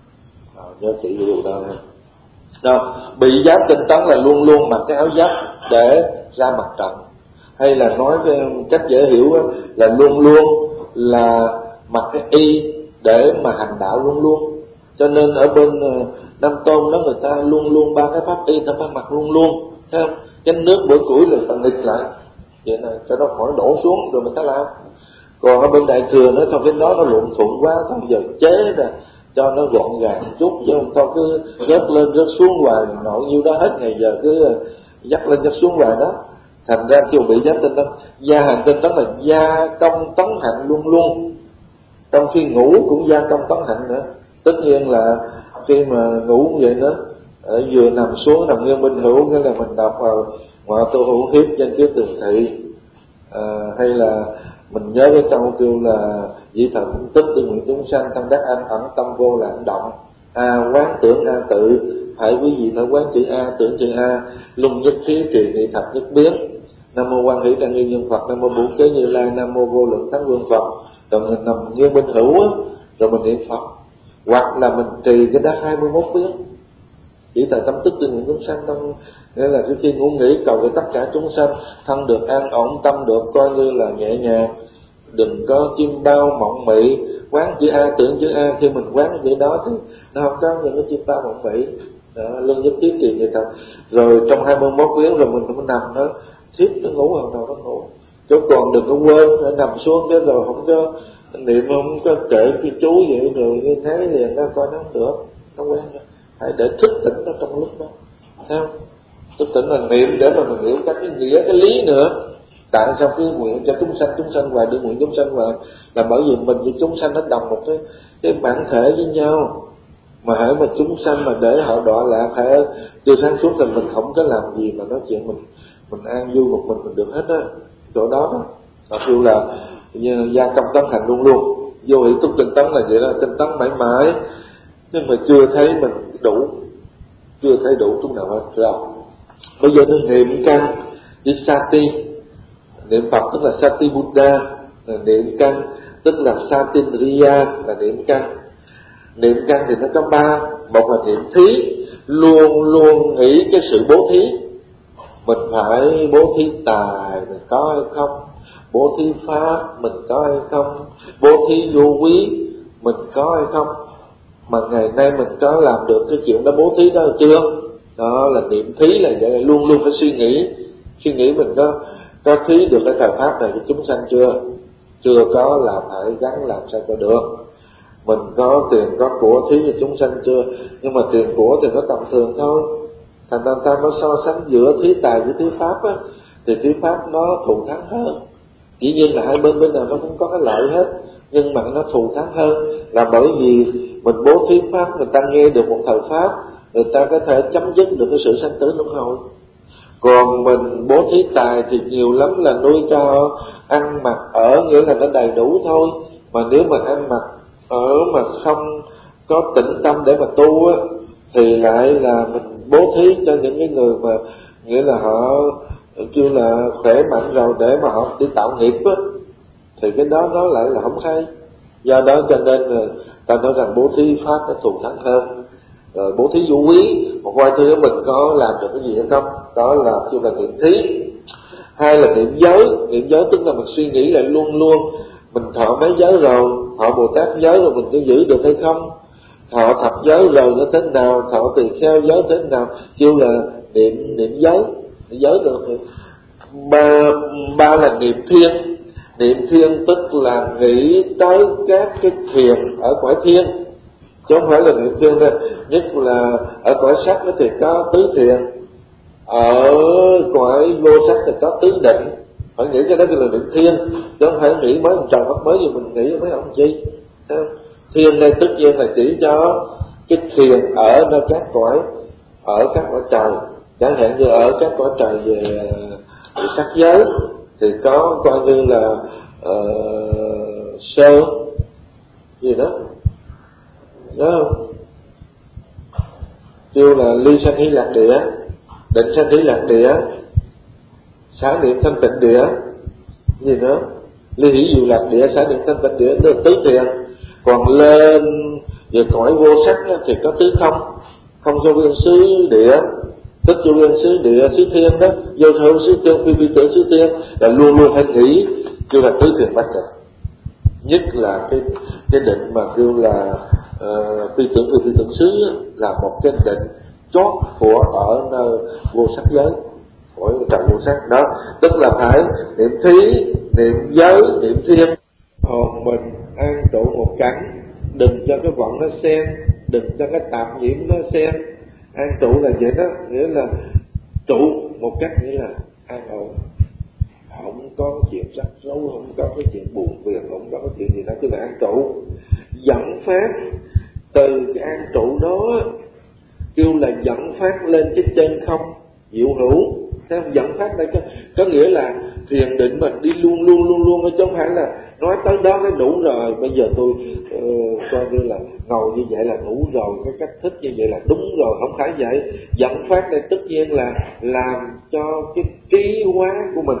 Nhớ kỹ cái điều đó. Đó, bị giáp tinh tấn là luôn luôn mặc cái áo giáp để ra mặt trận, hay là nói cái cách dễ hiểu là luôn luôn là mặc cái y để mà hành đạo luôn luôn. Cho nên ở bên Nam Tôn đó người ta luôn luôn ba cái pháp y ta phải mặc luôn luôn, thấy không? Chén nước bữa củi là ta nghịch lại vậy này cho nó khỏi đổ xuống rồi mình ta làm. Còn ở bên Đại Thừa nữa thôi, cái đó nó lộn thuận quá, thôi giờ chế nè cho nó gọn gàng một chút, chứ không thôi cứ rớt lên rớt xuống hoài, nội nhiêu đó hết ngày giờ cứ dắt lên dắt xuống hoài đó. Thành ra kêu bị giáp tinh tấn. Gia hành tinh tấn là gia công tấn hạnh luôn luôn, trong khi ngủ cũng gia công tấn hạnh nữa. Tất nhiên là khi mà ngủ cũng vậy nữa, vừa nằm xuống nằm nghiêng bên hữu, cái là mình đọc vào ngoại tu hữu hiếp danh kiếp tường thị, hay là mình nhớ cái câu kêu là dĩ thần tức tư nguyện chúng sanh tâm đắc an ẩn tâm vô lạng động, quán tưởng a tự, phải quý vị phải quán chữ a, tưởng chữ a, lung nhất khí trì nghị thập nhất biến, nam mô quan hỷ đăng nghiêm nhân Phật, nam mô bổn kế Như Lai, nam mô vô lượng thắng vương Phật. Rồi mình nằm nghiêng bên hữu á, rồi mình niệm Phật, hoặc là mình trì cái đó 21 biến, chỉ tại tâm tức tư nguyện chúng sanh tâm, nghĩa là khi ngủ nghỉ cầu cho tất cả chúng sanh thân được an ổn, tâm được coi như là nhẹ nhàng, đừng có chim bao mộng mị. Quán chữ a, tưởng chữ a, khi mình quán chữ đó thì nó không có những cái chim bao mộng mị. Lưng nhất thiết trì vậy thật. Rồi trong 21 biến rồi mình cũng nằm đó, thiếp nó ngủ hoàn toàn nó ngủ, chứ còn đừng có quên phải nằm xuống chứ rồi không có niệm, không có kể cái chú vậy rồi như thế thì nó coi nó không được, nó quen rồi. Hãy để thức tỉnh nó trong lúc đó, thấy không? Thức tỉnh là niệm để mà mình hiểu các cái nghĩa, cái lý nữa. Tại sao cứ nguyện cho chúng sanh hoài, đừng nguyện chúng sanh hoài, là bởi vì mình với chúng sanh nó đồng một cái bản thể với nhau. Mà hãy mà chúng sanh mà để họ đọa lạc, hãy chưa sáng suốt là mình không có làm gì mà nói chuyện mình an vui một mình được hết á. Chỗ đó đó họ kêu là gia công tấn hành luôn luôn. Vô hỷ túc tinh tấn là vậy đó, tinh tấn mãi mãi, nhưng mà chưa thấy mình đủ, chưa thấy đủ chút nào hết rồi. Bây giờ tôi niệm căn với Sati, niệm Phật tức là Sati Buddha, niệm căn tức là Satindriya là niệm căn. Niệm căn thì nó có ba. Một là niệm thí, luôn luôn nghĩ cái sự bố thí, mình phải bố thí tài mình có hay không, bố thí pháp mình có hay không, bố thí vô quý mình có hay không, mà ngày nay mình có làm được cái chuyện đó, bố thí đó chưa. Đó là niệm thí, là vậy, là luôn luôn phải suy nghĩ mình có thí được cái thời pháp này cho chúng sanh chưa có là phải gắng làm sao cho được. Mình có tiền có của thí cho chúng sanh chưa, nhưng mà tiền của thì nó tầm thường thôi. Thành ra ta nó so sánh giữa thí tài với thí pháp á, thì thí pháp nó thù thắng hơn. Dĩ nhiên là hai bên nào nó cũng có cái lợi hết, nhưng mà nó thù thắng hơn là bởi vì mình bố thí pháp, người ta nghe được một thời pháp, người ta có thể chấm dứt được cái sự sanh tử luân hồi. Còn mình bố thí tài thì nhiều lắm là nuôi cho ăn mặc ở, nghĩa là nó đầy đủ thôi. Mà nếu mà ăn mặc ở mà không có tĩnh tâm để mà tu á, thì lại là mình bố thí cho những cái người mà nghĩa là họ kêu là khỏe mạnh rồi để mà họ đi tạo nghiệp á, thì cái đó nó lại là không hay. Do đó cho nên là ta nói rằng bố thí pháp nó thù thắng hơn. Rồi bố thí vũ quý, một vài thứ mình có làm được cái gì hay không, đó là kêu là niệm thí. Hai là niệm giới tức là mình suy nghĩ lại luôn luôn mình thọ mấy giới rồi, thọ Bồ Tát giới rồi mình có giữ được hay không, thọ thập giới rồi nó thế nào, thọ tỳ kheo giới thế nào, kêu là niệm giới được. Ba là niệm thiên tức là nghĩ tới các cái thiền ở cõi thiên, chứ không phải là niệm thiên đâu. Nhất là ở cõi sắc nó thì có tứ thiền, ở cõi vô sắc thì có tứ định, phải nghĩ cái đó là niệm thiên, chứ không phải nghĩ mới ông trời mất mới gì mình nghĩ mấy ông chi. Thiên đây tất nhiên là chỉ cho cái thiền ở nơi các cõi, ở các cõi trời, chẳng hạn như ở các cõi trời về sắc giới thì có coi như là sơ gì đó không, kêu là ly sanh hỷ lạc địa, định sanh thủy lạc địa, xả niệm thanh tịnh địa, gì nữa, ly hỷ diệu lạc địa, xả niệm thanh tịnh địa, đó là tứ thiền. Còn lên về cõi vô sắc thì có tứ không, không vô biên xứ địa, tức vô biên xứ địa xứ thiên đó, vô thượng xứ thiên, phi vi tưởng xứ thiên, là luôn luôn phải nghĩ kêu là tứ thiền bát định. Nhất là cái định mà kêu là phi tưởng phi vi tưởng xứ là một cái định chót của ở nơi vô sắc giới, khỏi trần vô sắc đó, tức là phải niệm thí, niệm giới, niệm thiên. Hồn mình an trụ một cảnh, đừng cho cái vọng nó xen, đừng cho cái tạp nhiễm nó xen. An trụ là vậy đó, nghĩa là trụ một cách nghĩa là an ổn, không có chuyện rắc rối, không có cái chuyện buồn phiền, không có cái chuyện gì đó, tức là an trụ. Dẫn phát từ cái an trụ đó kêu là dẫn phát lên cái chân không diệu hữu. Thế dẫn phát đây có nghĩa là thiền định mà đi luôn luôn, chứ không phải là nói tới đó cái đủ rồi, bây giờ tôi coi như là ngồi như vậy là đủ rồi, cái cách thức như vậy là đúng rồi, không phải vậy. Dẫn phát đây tất nhiên là làm cho cái trí hóa của mình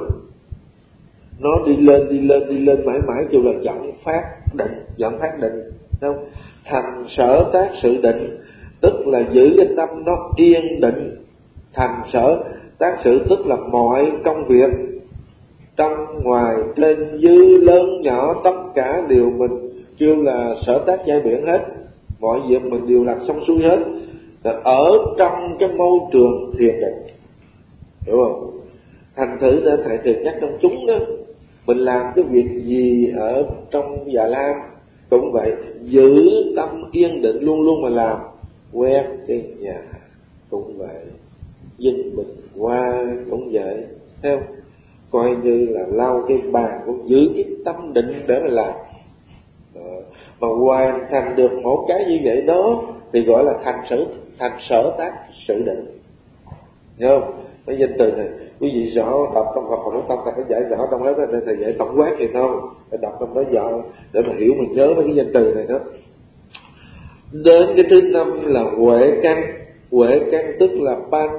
nó đi lên mãi mãi, kêu là dẫn phát định, dẫn phát định, không? Thành sở tác sự định, tức là giữ cái tâm nó yên định. Thành sở tác sự tức là mọi công việc trong ngoài trên dưới lớn nhỏ tất cả đều mình kêu là sở tác giai biển hết, mọi việc mình đều làm xong xuôi hết, ở trong cái môi trường thiền định, hiểu không? Thành thử ra thầy thường nhắc trong chúng đó, mình làm cái việc gì ở trong Già Lam cũng vậy, giữ tâm yên định luôn luôn mà làm. Quét cái nhà cũng vậy, dinh bình hoa cũng vậy, thấy không? Coi như là lau cái bàn cũng giữ cái tâm định để mà làm. Mà hoàn thành được một cái như vậy đó thì gọi là thành sở tác sự định, nhớ không? Cái danh từ này quý vị rõ, đọc trong Phật Học Tâm ta phải giải rõ trong hết, nên thầy dạy tổng quát vậy thôi, phải đọc trong đó rõ để mà hiểu, mình nhớ mấy cái danh từ này đó. Đến cái thứ năm là huệ căn. Huệ căn tức là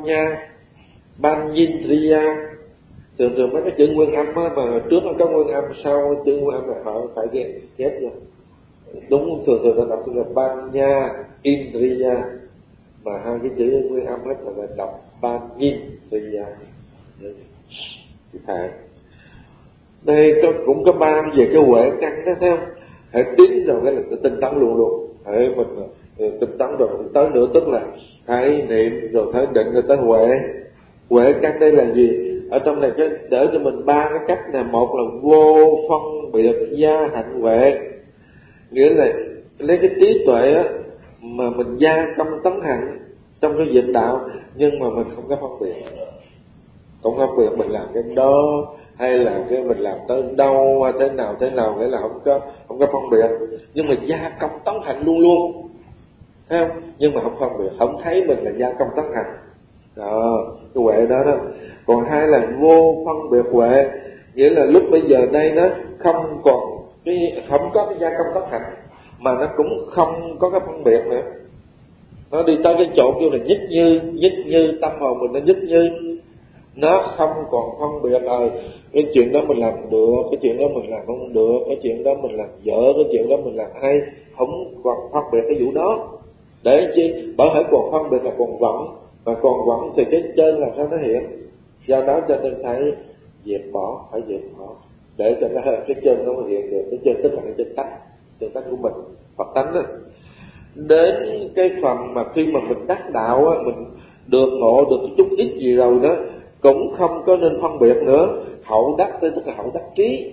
Banyindriya. Thường mấy cái chữ nguyên âm á, mà trước nó có nguyên âm, sau chữ nguyên âm là họ phải ghép vô. Đúng, thường ta đọc là Banya Indriya, mà hai cái chữ nguyên âm hết là đọc Banyindriya. Thầy đây cũng có ba về cái huệ căn đó, thấy không? Hãy tiến rồi cái là tinh tấn luôn. Hãy mình tinh tấn rồi mình tới nữa, tức là hãy niệm rồi hãy định rồi tới huệ. Huệ căn đây là gì? Ở trong này cái để cho mình ba cái cách là: một là vô phân biệt gia hạnh huệ, nghĩa là lấy cái trí tuệ á mà mình gia công tấn hạnh trong cái việc đạo, nhưng mà mình không có phân biệt, không có phân biệt mình làm cái đó hay là cái mình làm tới đâu hay thế nào, nghĩa là không có phân biệt, nhưng mà gia công tấn hạnh luôn, thấy không? Nhưng mà không phân biệt, không thấy mình là gia công tấn hạnh đó, cái huệ đó. Còn hai là vô phân biệt huệ, nghĩa là lúc bây giờ đây nó không còn không có cái gia công tấn hạnh, mà nó cũng không có cái phân biệt nữa. Nó đi tới cái chỗ kêu là nhất như tâm hồn mình nó nhất như, nó không còn phân biệt cái chuyện đó mình làm được, cái chuyện đó mình làm không được, cái chuyện đó mình làm dở, cái chuyện đó mình làm hay, không còn phân biệt cái vụ đó. Để chi? Bởi hãy còn phân biệt là còn vọng, mà còn vọng thì cái trên làm sao nó hiện. Do đó cho nên phải dẹp bỏ, để cho nó cái chân nó hiện được. Cái chân tức là cái chân tánh của mình, Phật tánh đó. Đến cái phần mà khi mà mình đắc đạo á, mình được ngộ được chút ít gì rồi đó, cũng không có nên phân biệt nữa. Hậu đắc tức là hậu đắc trí,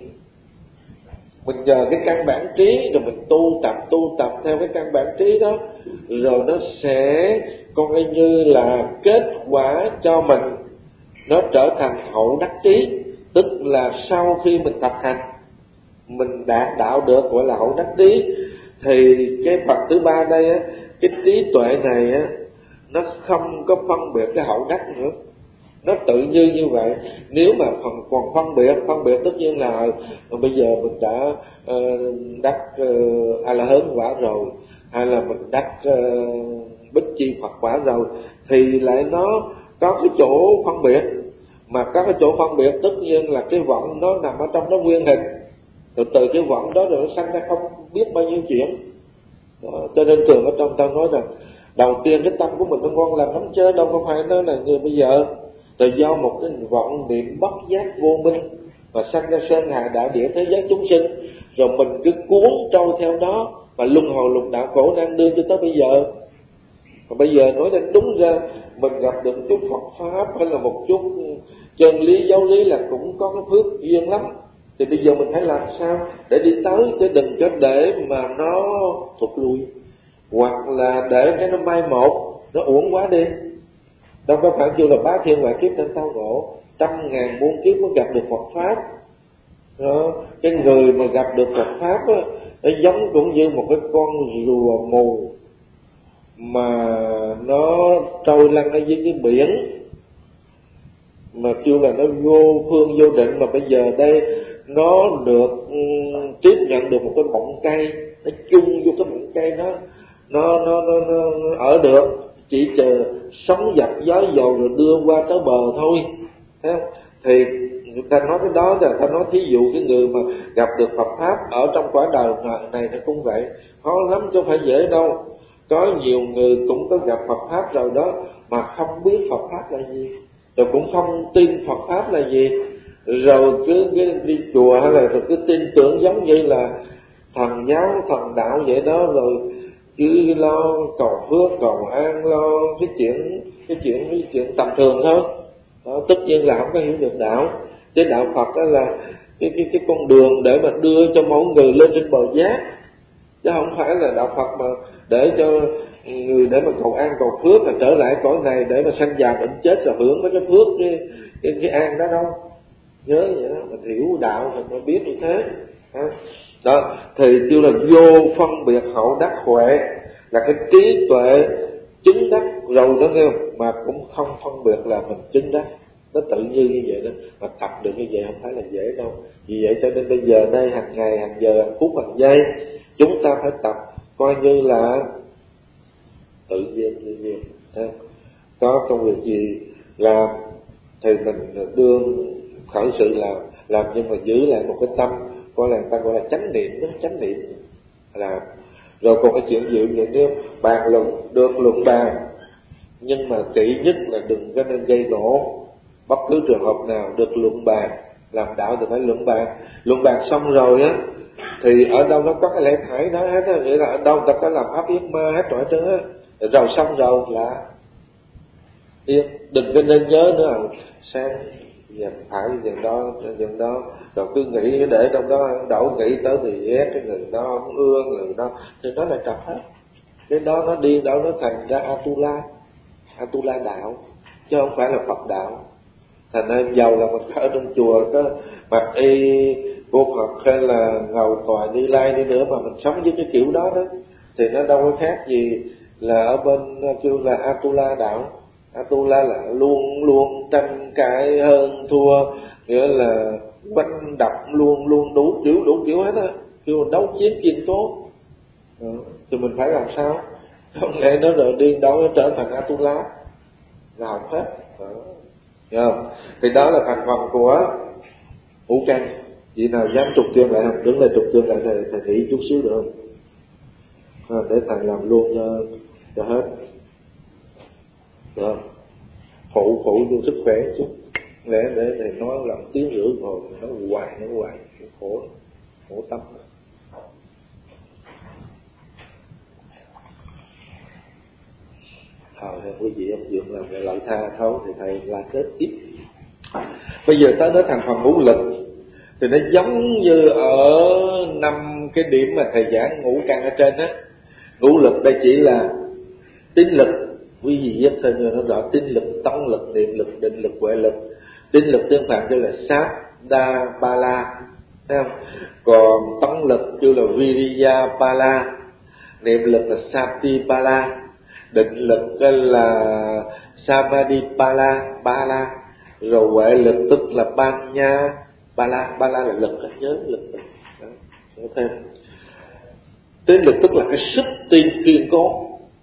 mình nhờ cái căn bản trí rồi mình tu tập theo cái căn bản trí đó, rồi nó sẽ coi như là kết quả cho mình, nó trở thành hậu đắc trí. Tức là sau khi mình tập hành, mình đạt đạo được gọi là hậu đắc trí, thì cái phần thứ ba đây á, cái trí tuệ này á, nó không có phân biệt cái hậu đắc nữa, nó tự nhiên như vậy. Nếu mà còn phân biệt tất nhiên là bây giờ mình đã đắc A La Hán quả rồi, hay là mình đắc Bích Chi Phật quả rồi, thì lại nó có cái chỗ phân biệt, mà có cái chỗ phân biệt tất nhiên là cái vọng nó nằm ở trong đó nguyên hình, rồi từ cái vọng đó rồi nó sanh ra không biết bao nhiêu chuyện đó. Cho nên thường ở trong ta nói rằng đầu tiên cái tâm của mình nó ngon lành lắm chứ đâu có phải nó là như bây giờ, rồi do một cái vọng niệm bất giác vô minh mà sanh ra sơn hà đại địa thế giới chúng sinh, rồi mình cứ cuốn trôi theo đó mà luân hồi lục đạo khổ nan đương cho tới bây giờ. Còn bây giờ nói đến đúng ra mình gặp được chút Phật pháp hay là một chút chân lý giáo lý là cũng có cái phước duyên lắm. Thì bây giờ mình phải làm sao để đi tới, chứ đừng cho để mà nó thụt lùi, hoặc là để cái nó mai một, nó uổng quá đi. Đâu có phải kêu là bá thiên vạn kiếp nên tao ngộ, trăm ngàn muôn kiếp mới gặp được Phật pháp đó. Cái người mà gặp được Phật pháp á, nó giống cũng như một cái con rùa mù mà nó trôi lăn ở dưới cái biển, mà kêu là nó vô phương vô định, mà bây giờ đây nó được tiếp nhận được một cái bọng cây, nó chung vô cái bọng cây, nó ở được, chỉ chờ sóng dập gió dầu rồi đưa qua tới bờ thôi. Thấy không? Thì người ta nói cái đó là ta nói thí dụ cái người mà gặp được Phật pháp ở trong quả đời này nó cũng vậy, khó lắm chứ không phải dễ đâu. Có nhiều người cũng có gặp Phật pháp rồi đó mà không biết Phật pháp là gì, rồi cũng không tin Phật pháp là gì, rồi cứ đi chùa hay là rồi cứ tin tưởng giống như là thần giáo thần đạo vậy đó, rồi cứ lo cầu phước cầu an, lo cái chuyện tầm thường thôi đó. Tất nhiên là không có hiểu được đạo. Chứ đạo Phật đó là cái con đường để mà đưa cho mỗi người lên trên bờ giác, chứ không phải là đạo Phật mà để cho người để mà cầu an cầu phước là trở lại cõi này để mà sanh già bệnh chết rồi hưởng với cái phước cái an đó đâu. Nhớ vậy đó, mình hiểu đạo mình mới biết như thế đó. Thì kêu là vô phân biệt hậu đắc huệ, là cái trí tuệ chứng đắc rồi đó nghe, mà cũng không phân biệt là mình chứng đắc, nó tự nhiên như vậy đó. Mà tập được như vậy không phải là dễ đâu. Vì vậy cho nên bây giờ đây hàng ngày hàng giờ hàng phút hàng giây chúng ta phải tập coi như là tự nhiên. Có công việc gì làm thì mình đương khởi sự làm, nhưng mà giữ lại một cái tâm gọi là người ta gọi là chánh niệm đó, chánh niệm là. Rồi còn cái chuyện gì vậy, nếu bàn luận được luận bàn, nhưng mà kỹ nhất là đừng có nên gây nổ. Bất cứ trường hợp nào được luận bàn, làm đạo thì phải luận bàn. Luận bàn xong rồi á thì ở đâu nó có cái lẽ thải đó hết á, nghĩa là ở đâu ta có làm áp yết ma hết rồi trơn á. Rồi xong rồi là yên, đừng có nên nhớ nữa là sang dần phải dần đó, rồi cứ nghĩ để trong đó đổ nghĩ tới thì ghét cái người đó, không ưa người đó, thì nó lại trật hết. Cái đó nó đi đâu nó thành ra Atula đạo, chứ không phải là Phật đạo. Thành ra giàu là mình ở trong chùa có mặc y của Phật hay là ngầu tòa Như Lai đi nữa mà mình sống với cái kiểu đó đó, thì nó đâu có khác gì là ở bên kêu là Atula đạo. Atula là luôn luôn tranh cãi hơn thua, nghĩa là quanh đập luôn đủ kiểu hết á, kêu đấu chiến kiên tốt. Thì mình phải làm sao? Không lẽ nó rồi điên đâu nó trở thành Atula là học hết. Không? Thì đó là thành phần của ngũ căn. Vị nào dám trục chương lại không? Đứng lên trục chương lại thầy nghĩ chút xíu được không? Để thầy làm luôn cho hết. Được không? Phụ vô sức khỏe chút. Để thầy nói làm tiếng rưỡi rồi nó hoài khổ tâm. Thôi quý vị ông dưỡng làm cái lợi tha thấu thì thầy là kết tiếp. Bây giờ tới nói thành phần ngũ lực thì nó giống như ở 5 cái điểm mà thầy giảng ngũ căn ở trên á. Ngũ lực đây chỉ là tín lực, quý vị viết thêm cho nó rõ: tín lực, tấn lực, niệm lực, định lực, huệ lực. Tín lực tiếng Phạn kêu là sát đa ba la, thấy không? Còn tấn lực kêu là viriya ba la, niệm lực là sati ba la, định lực là samadhi ba la, rồi huệ lực tức là panya ba la là lực, nhớ lực đó. Thêm tín lực tức là cái sức tin kiên cố,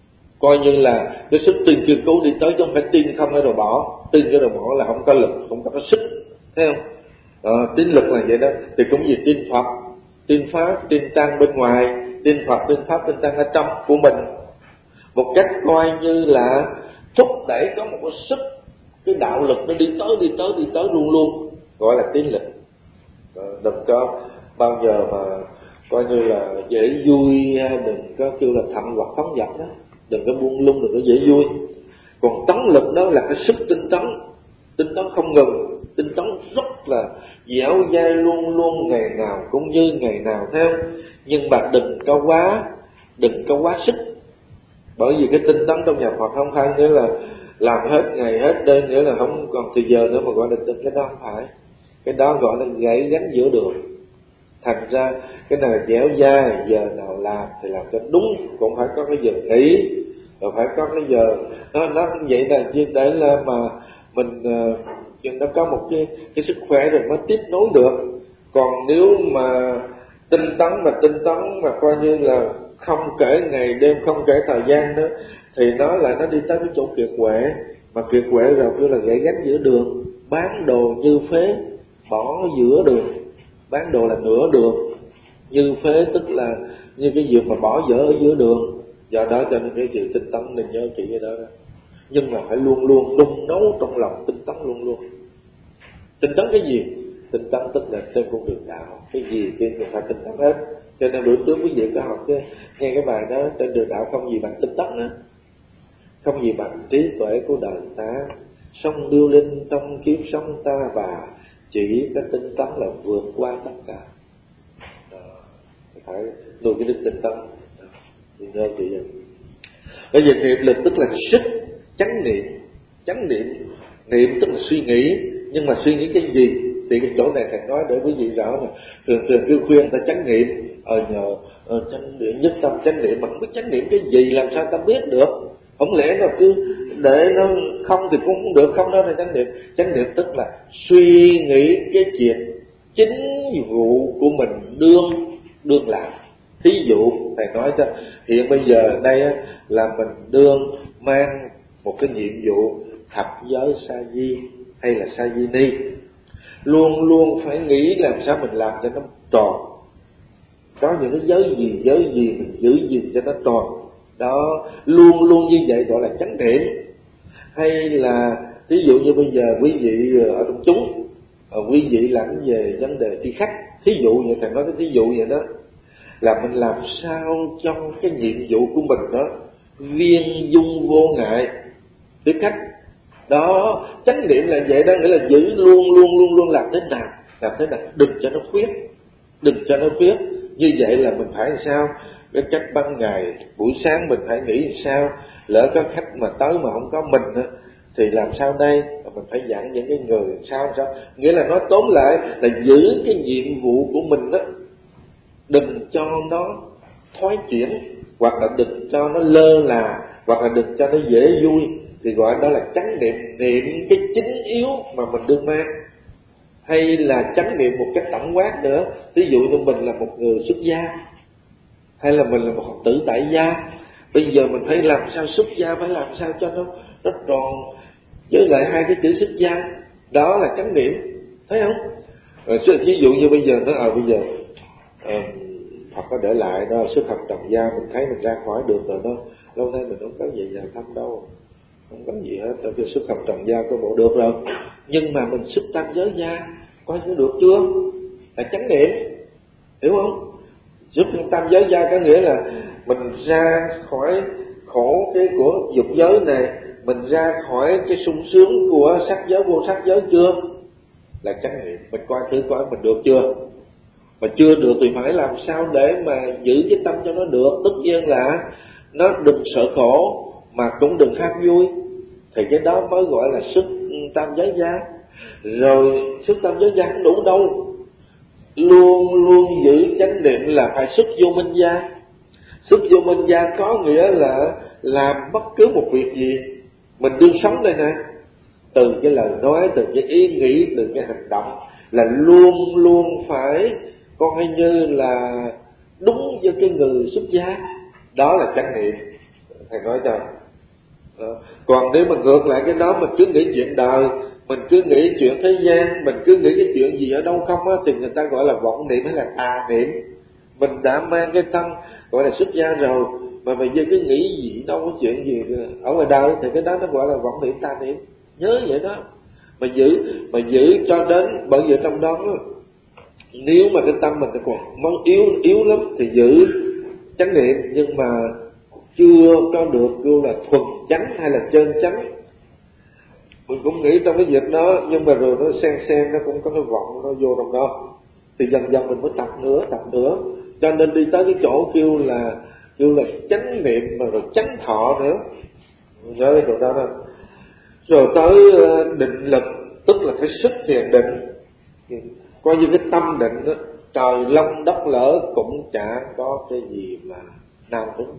coi như là cái sức tin kiên cố đi tới, chứ không phải tin không rồi bỏ. Tin cái rồi bỏ là không có lực, không có sức, thấy không? Tín lực là vậy đó. Thì cũng vì tin Phật, tin Pháp, tin Tăng bên ngoài, tin Phật, tin Pháp, tin Tăng ở trong của mình, một cách coi như là thúc đẩy có một cái sức, cái đạo lực nó đi tới luôn luôn, gọi là tín lực. Đừng có bao giờ mà coi như là dễ vui, đừng có kêu là thậm hoặc phóng dật đó, đừng có buông lung, đừng có dễ vui. Còn tấn lực đó là cái sức tinh tấn không ngừng, tinh tấn rất là dẻo dai, luôn luôn ngày nào cũng như ngày nào theo. Nhưng mà đừng có quá sức, bởi vì cái tinh tấn trong nhà Phật không phải nghĩa là làm hết ngày hết đêm, nghĩa là không còn thời giờ nữa mà gọi là tinh. Cái đó không phải, cái đó gọi là gãy gánh giữa đường. Thành ra cái này dẻo dai, giờ nào làm thì làm cho đúng, cũng phải có cái giờ nghỉ, rồi phải có cái giờ nó vậy là để là mà mình nó có một cái sức khỏe rồi mới tiếp nối được. Còn nếu mà tinh tấn mà coi như là không kể ngày đêm, không kể thời gian nữa, thì nó đi tới cái chỗ kiệt quệ. Mà kiệt quệ rồi kêu là gãy gánh giữa đường, bán đồ như phế, bỏ giữa đường. Bán đồ là nửa đường, như phế tức là như cái việc mà bỏ dở ở giữa đường. Do đó cho nên cái chữ tinh tấn nên nhớ kỹ cái đó. Nhưng mà phải luôn luôn đun nấu trong lòng tinh tấn luôn luôn. Tinh tấn cái gì? Tinh tấn tức là trên con đường đạo, cái gì thì người ta tinh tấn hết. Cho nên bữa trước quý vị có học nghe cái bài đó, trên đường đạo không gì bằng tinh tấn nữa, không gì bằng trí tuệ của đời ta, sông điêu linh trong kiếp sống ta, và chỉ có tinh tấn là vượt qua tất cả. Phải nuôi cái đức tinh tấn. Thì nhớ chị vậy. Bây giờ niệm lực tức là sức chánh niệm, niệm tức là suy nghĩ, nhưng mà suy nghĩ cái gì? Thì cái chỗ này thầy nói để quý vị rõ nè. Thường kêu khuyên ta chánh niệm, nhờ chánh niệm, nhất tâm chánh niệm, mà không biết chánh niệm cái gì, làm sao ta biết được? Không lẽ nó cứ để nó không thì cũng không được, không đó là chánh niệm. Chánh niệm tức là suy nghĩ cái chuyện chính vụ của mình đương làm. Thí dụ thầy nói cho hiện bây giờ đây là mình đương mang một cái nhiệm vụ thập giới sa di hay là sa di ni, luôn luôn phải nghĩ làm sao mình làm cho nó tròn. Có những cái giới gì mình giữ gìn cho nó tròn đó, luôn luôn như vậy gọi là chánh niệm. Hay là ví dụ như bây giờ quý vị ở trong chúng, quý vị lãnh về vấn đề thi khách, thí dụ như thầy nói cái thí dụ vậy đó, là mình làm sao trong cái nhiệm vụ của mình đó viên dung vô ngại tiếp khách đó. Chánh niệm là vậy đó, nghĩa là giữ luôn làm thế nào đừng cho nó khuyết. Như vậy là mình phải làm sao? Cái cách ban ngày buổi sáng mình phải nghĩ làm sao, lỡ có khách mà tới mà không có mình thì làm sao đây? Mình phải dặn những cái người sao. Nghĩa là nói tóm lại là giữ cái nhiệm vụ của mình đó, đừng cho nó thoái chuyển, hoặc là đừng cho nó lơ là, hoặc là đừng cho nó dễ vui, thì gọi đó là chánh niệm. Niệm cái chính yếu mà mình đương mang. Hay là chánh niệm một cách tổng quát nữa, ví dụ như mình là một người xuất gia, hay là mình là một Phật tử tại gia, bây giờ mình phải làm sao xuất gia, phải làm sao cho nó tròn với lại hai cái chữ xuất gia, đó là chánh niệm, thấy không? Ví dụ như bây giờ bây giờ Phật có để lại đó, xuất học trần gia, mình thấy mình ra khỏi được rồi đó, lâu nay mình không có gì vào thăm đâu, không có gì hết, tại vì xuất học trần gia có bộ được rồi. Nhưng mà mình xuất tam giới gia coi như được chưa? Là chánh niệm, hiểu không? Xuất tam giới gia có nghĩa là mình ra khỏi khổ cái của dục giới này, mình ra khỏi cái sung sướng của sắc giới vô sắc giới chưa? Là chánh niệm. Mình coi thử coi mình được chưa? Mà chưa được thì phải làm sao để mà giữ cái tâm cho nó được. Tất nhiên là nó đừng sợ khổ mà cũng đừng ham vui, thì cái đó mới gọi là xuất tam giới gia. Rồi xuất tam giới gia không đủ đâu, luôn luôn giữ chánh niệm là phải xuất vô minh gia. Xuất vô minh gia có nghĩa là làm bất cứ một việc gì mình đương sống đây nè, từ cái lời nói, từ cái ý nghĩ, từ cái hành động, là luôn luôn phải coi như là đúng với cái người xuất gia. Đó là chánh niệm. thầy nói cho. Còn nếu mà ngược lại cái đó, mình cứ nghĩ chuyện đời, mình cứ nghĩ chuyện thế gian, mình cứ nghĩ cái chuyện gì ở đâu không á, thì người ta gọi là vọng niệm hay là tà niệm. Mình đã mang cái thân gọi là xuất gia rồi, mà bây giờ cứ nghĩ gì đâu có chuyện gì ở ngoài đời, thì cái đó nó gọi là vọng niệm tà niệm. Nhớ vậy đó. Mà giữ cho đến, bởi vì trong đó nếu mà cái tâm mình còn mong yếu lắm thì giữ chánh niệm, nhưng mà chưa có được kêu là thuần chánh hay là chân chánh. Mình cũng nghĩ trong cái việc đó, nhưng mà rồi nó xen nó cũng có cái vọng nó vô trong đó, thì dần dần mình mới tập nữa. Cho nên đi tới cái chỗ kêu là chánh niệm mà rồi chánh thọ nữa. Nhớ cái chỗ đó đó. Rồi tới định lực, tức là cái sức thiền định, coi như cái tâm định đó, trời long đất lở cũng chả có cái gì mà nào cũng,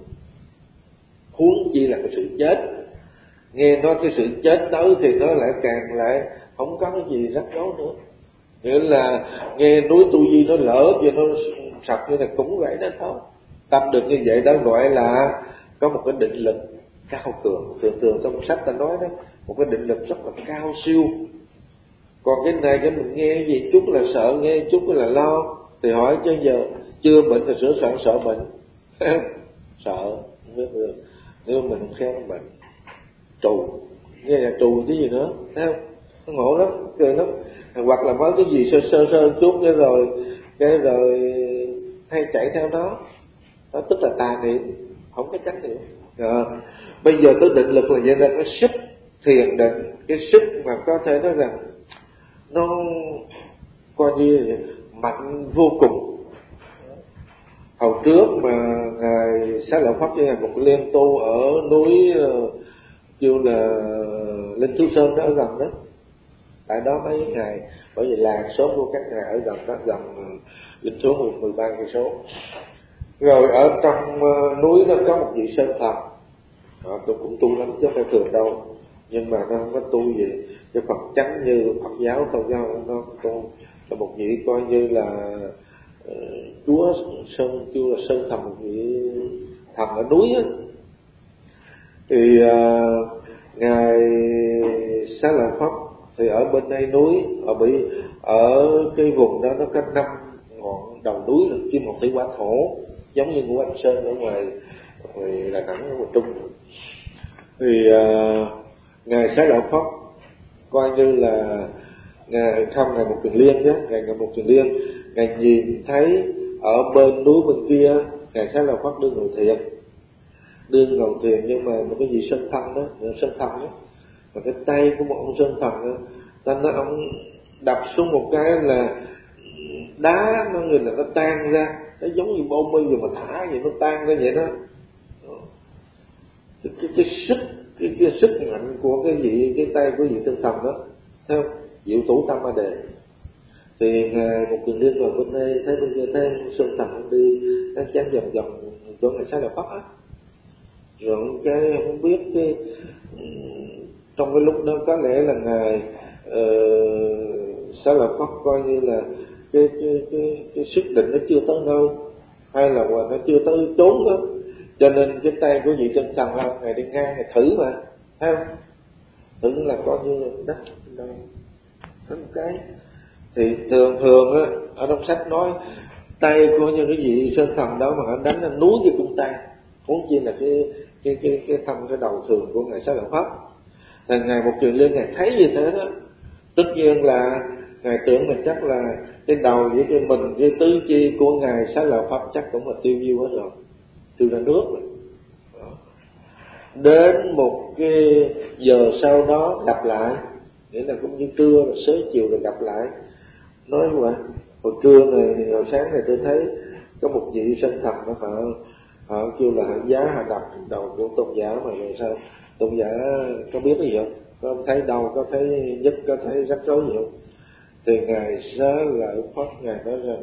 huống chi là cái sự chết. Nghe nói cái sự chết tới thì nó lại càng lại không có cái gì rắc rối nữa. Nghĩa là nghe núi Tu Di nó lỡ cho nó sập như là cũng vậy đó thôi. Tâm được như vậy đó gọi là có một cái định lực cao cường. Thường trong sách ta nói đó, một cái định lực rất là cao siêu. Còn cái này cái mình nghe gì chút là sợ, nghe chút là lo, thì hỏi chứ giờ chưa bệnh thì sửa soạn sợ bệnh. Sợ không biết được. Nếu mình không khéo bệnh trù, nghe là trù chứ gì nữa, thấy không? Nó ngộ lắm, cười lắm. Hoặc là mới cái gì sơ chút cái rồi hay chạy theo đó tức là tà niệm, không có chánh niệm. Bây giờ tới định lực là vậy, là cái sức thiền định, cái sức mà có thể nói rằng nó coi như mạnh vô cùng. Hồi trước mà ngài Xá Lợi Phất với ngài Mục Kiền Liên tu ở núi kêu là Linh Tú Sơn đó, ở gần đó, tại đó mấy ngày, bởi vì làng xóm của các ngài ở gần đó, gần Linh Tú 13 cây số. Rồi ở trong núi đó có một vị sơn thần, tôi cũng tu lắm chứ không phải thường đâu, nhưng mà nó không có tu gì cái Phật chánh như Phật giáo Tôn giáo. Nó tu là một vị coi như là Chúa Sơn, kêu là sơn thần, một vị thần ở núi á. Thì ngài Xá Lợi Phất thì ở bên đây núi, ở cái vùng đó nó có 5 ngọn đầu núi là Kim Ngọc Thủy Hỏa Thổ, giống như Ngũ Hành Sơn ở ngoài Đà Nẵng ở miền Trung. Thì ngài Xá Lợi Phất coi như là ngài Mục Kiền Liên nhé, ngài Mục Kiền Liên, ngài nhìn thấy ở bên núi bên kia ngài Xá Lợi Phất đương ngồi thiền, nhưng mà một cái gì sơn thần đó, và cái tay của một ông sơn thần đó, nên nó ông đập xuống một cái là đá nó người là nó tan ra, nó giống như bông bây giờ mà thả vậy, nó tan ra vậy đó. Cái sức mạnh của cái tay của vị sơn thần đó, thấy không? Diệu Thủ Tam Ma Đề. Thì ngài Mục Kiền Liên rồi bên đây thấy bên kia thấy sơn thần đi nó chém vòng chỗ ngài Xá Lợi Phất á. Rồi cái không biết cái trong cái lúc đó có lẽ là ngài Xá Lợi Phất coi như là cái sức định nó chưa tới nơi, hay là nó chưa tới chốn đó, cho nên cái tay của vị chân thần là ngài đi ngang, ngài thử mà, thấy không? Thử là coi như đất đâu đánh cái. Thì thường á, ở trong sách nói tay của như cái vị sơn thần đó mà nó đánh nó núi cái cung tay, huống chi là cái thân cái đầu thường của ngài Xá Lợi Phất. Thì ngài Mục Kiền Liên ngài thấy như thế đó, tất nhiên là ngài tưởng mình chắc là cái đầu với cái mình, cái tứ chi của ngài Xá Lợi Phất chắc cũng là tiêu diêu hết rồi, tiêu ra nước rồi. Đó. Đến một cái giờ sau đó gặp lại, nghĩa là cũng như trưa rồi xế chiều rồi gặp lại, nói vậy hồi trưa này, hồi sáng này tôi thấy có một vị sơn thần đó, họ kêu là hạ giá, họ đập đầu của tôn giả, mà rồi sao tôn giả có biết cái gì không, có thấy đâu, có thấy nhất, có thấy rắc rối gì không? Thì ngài Xá Lợi Phất ngài nói rằng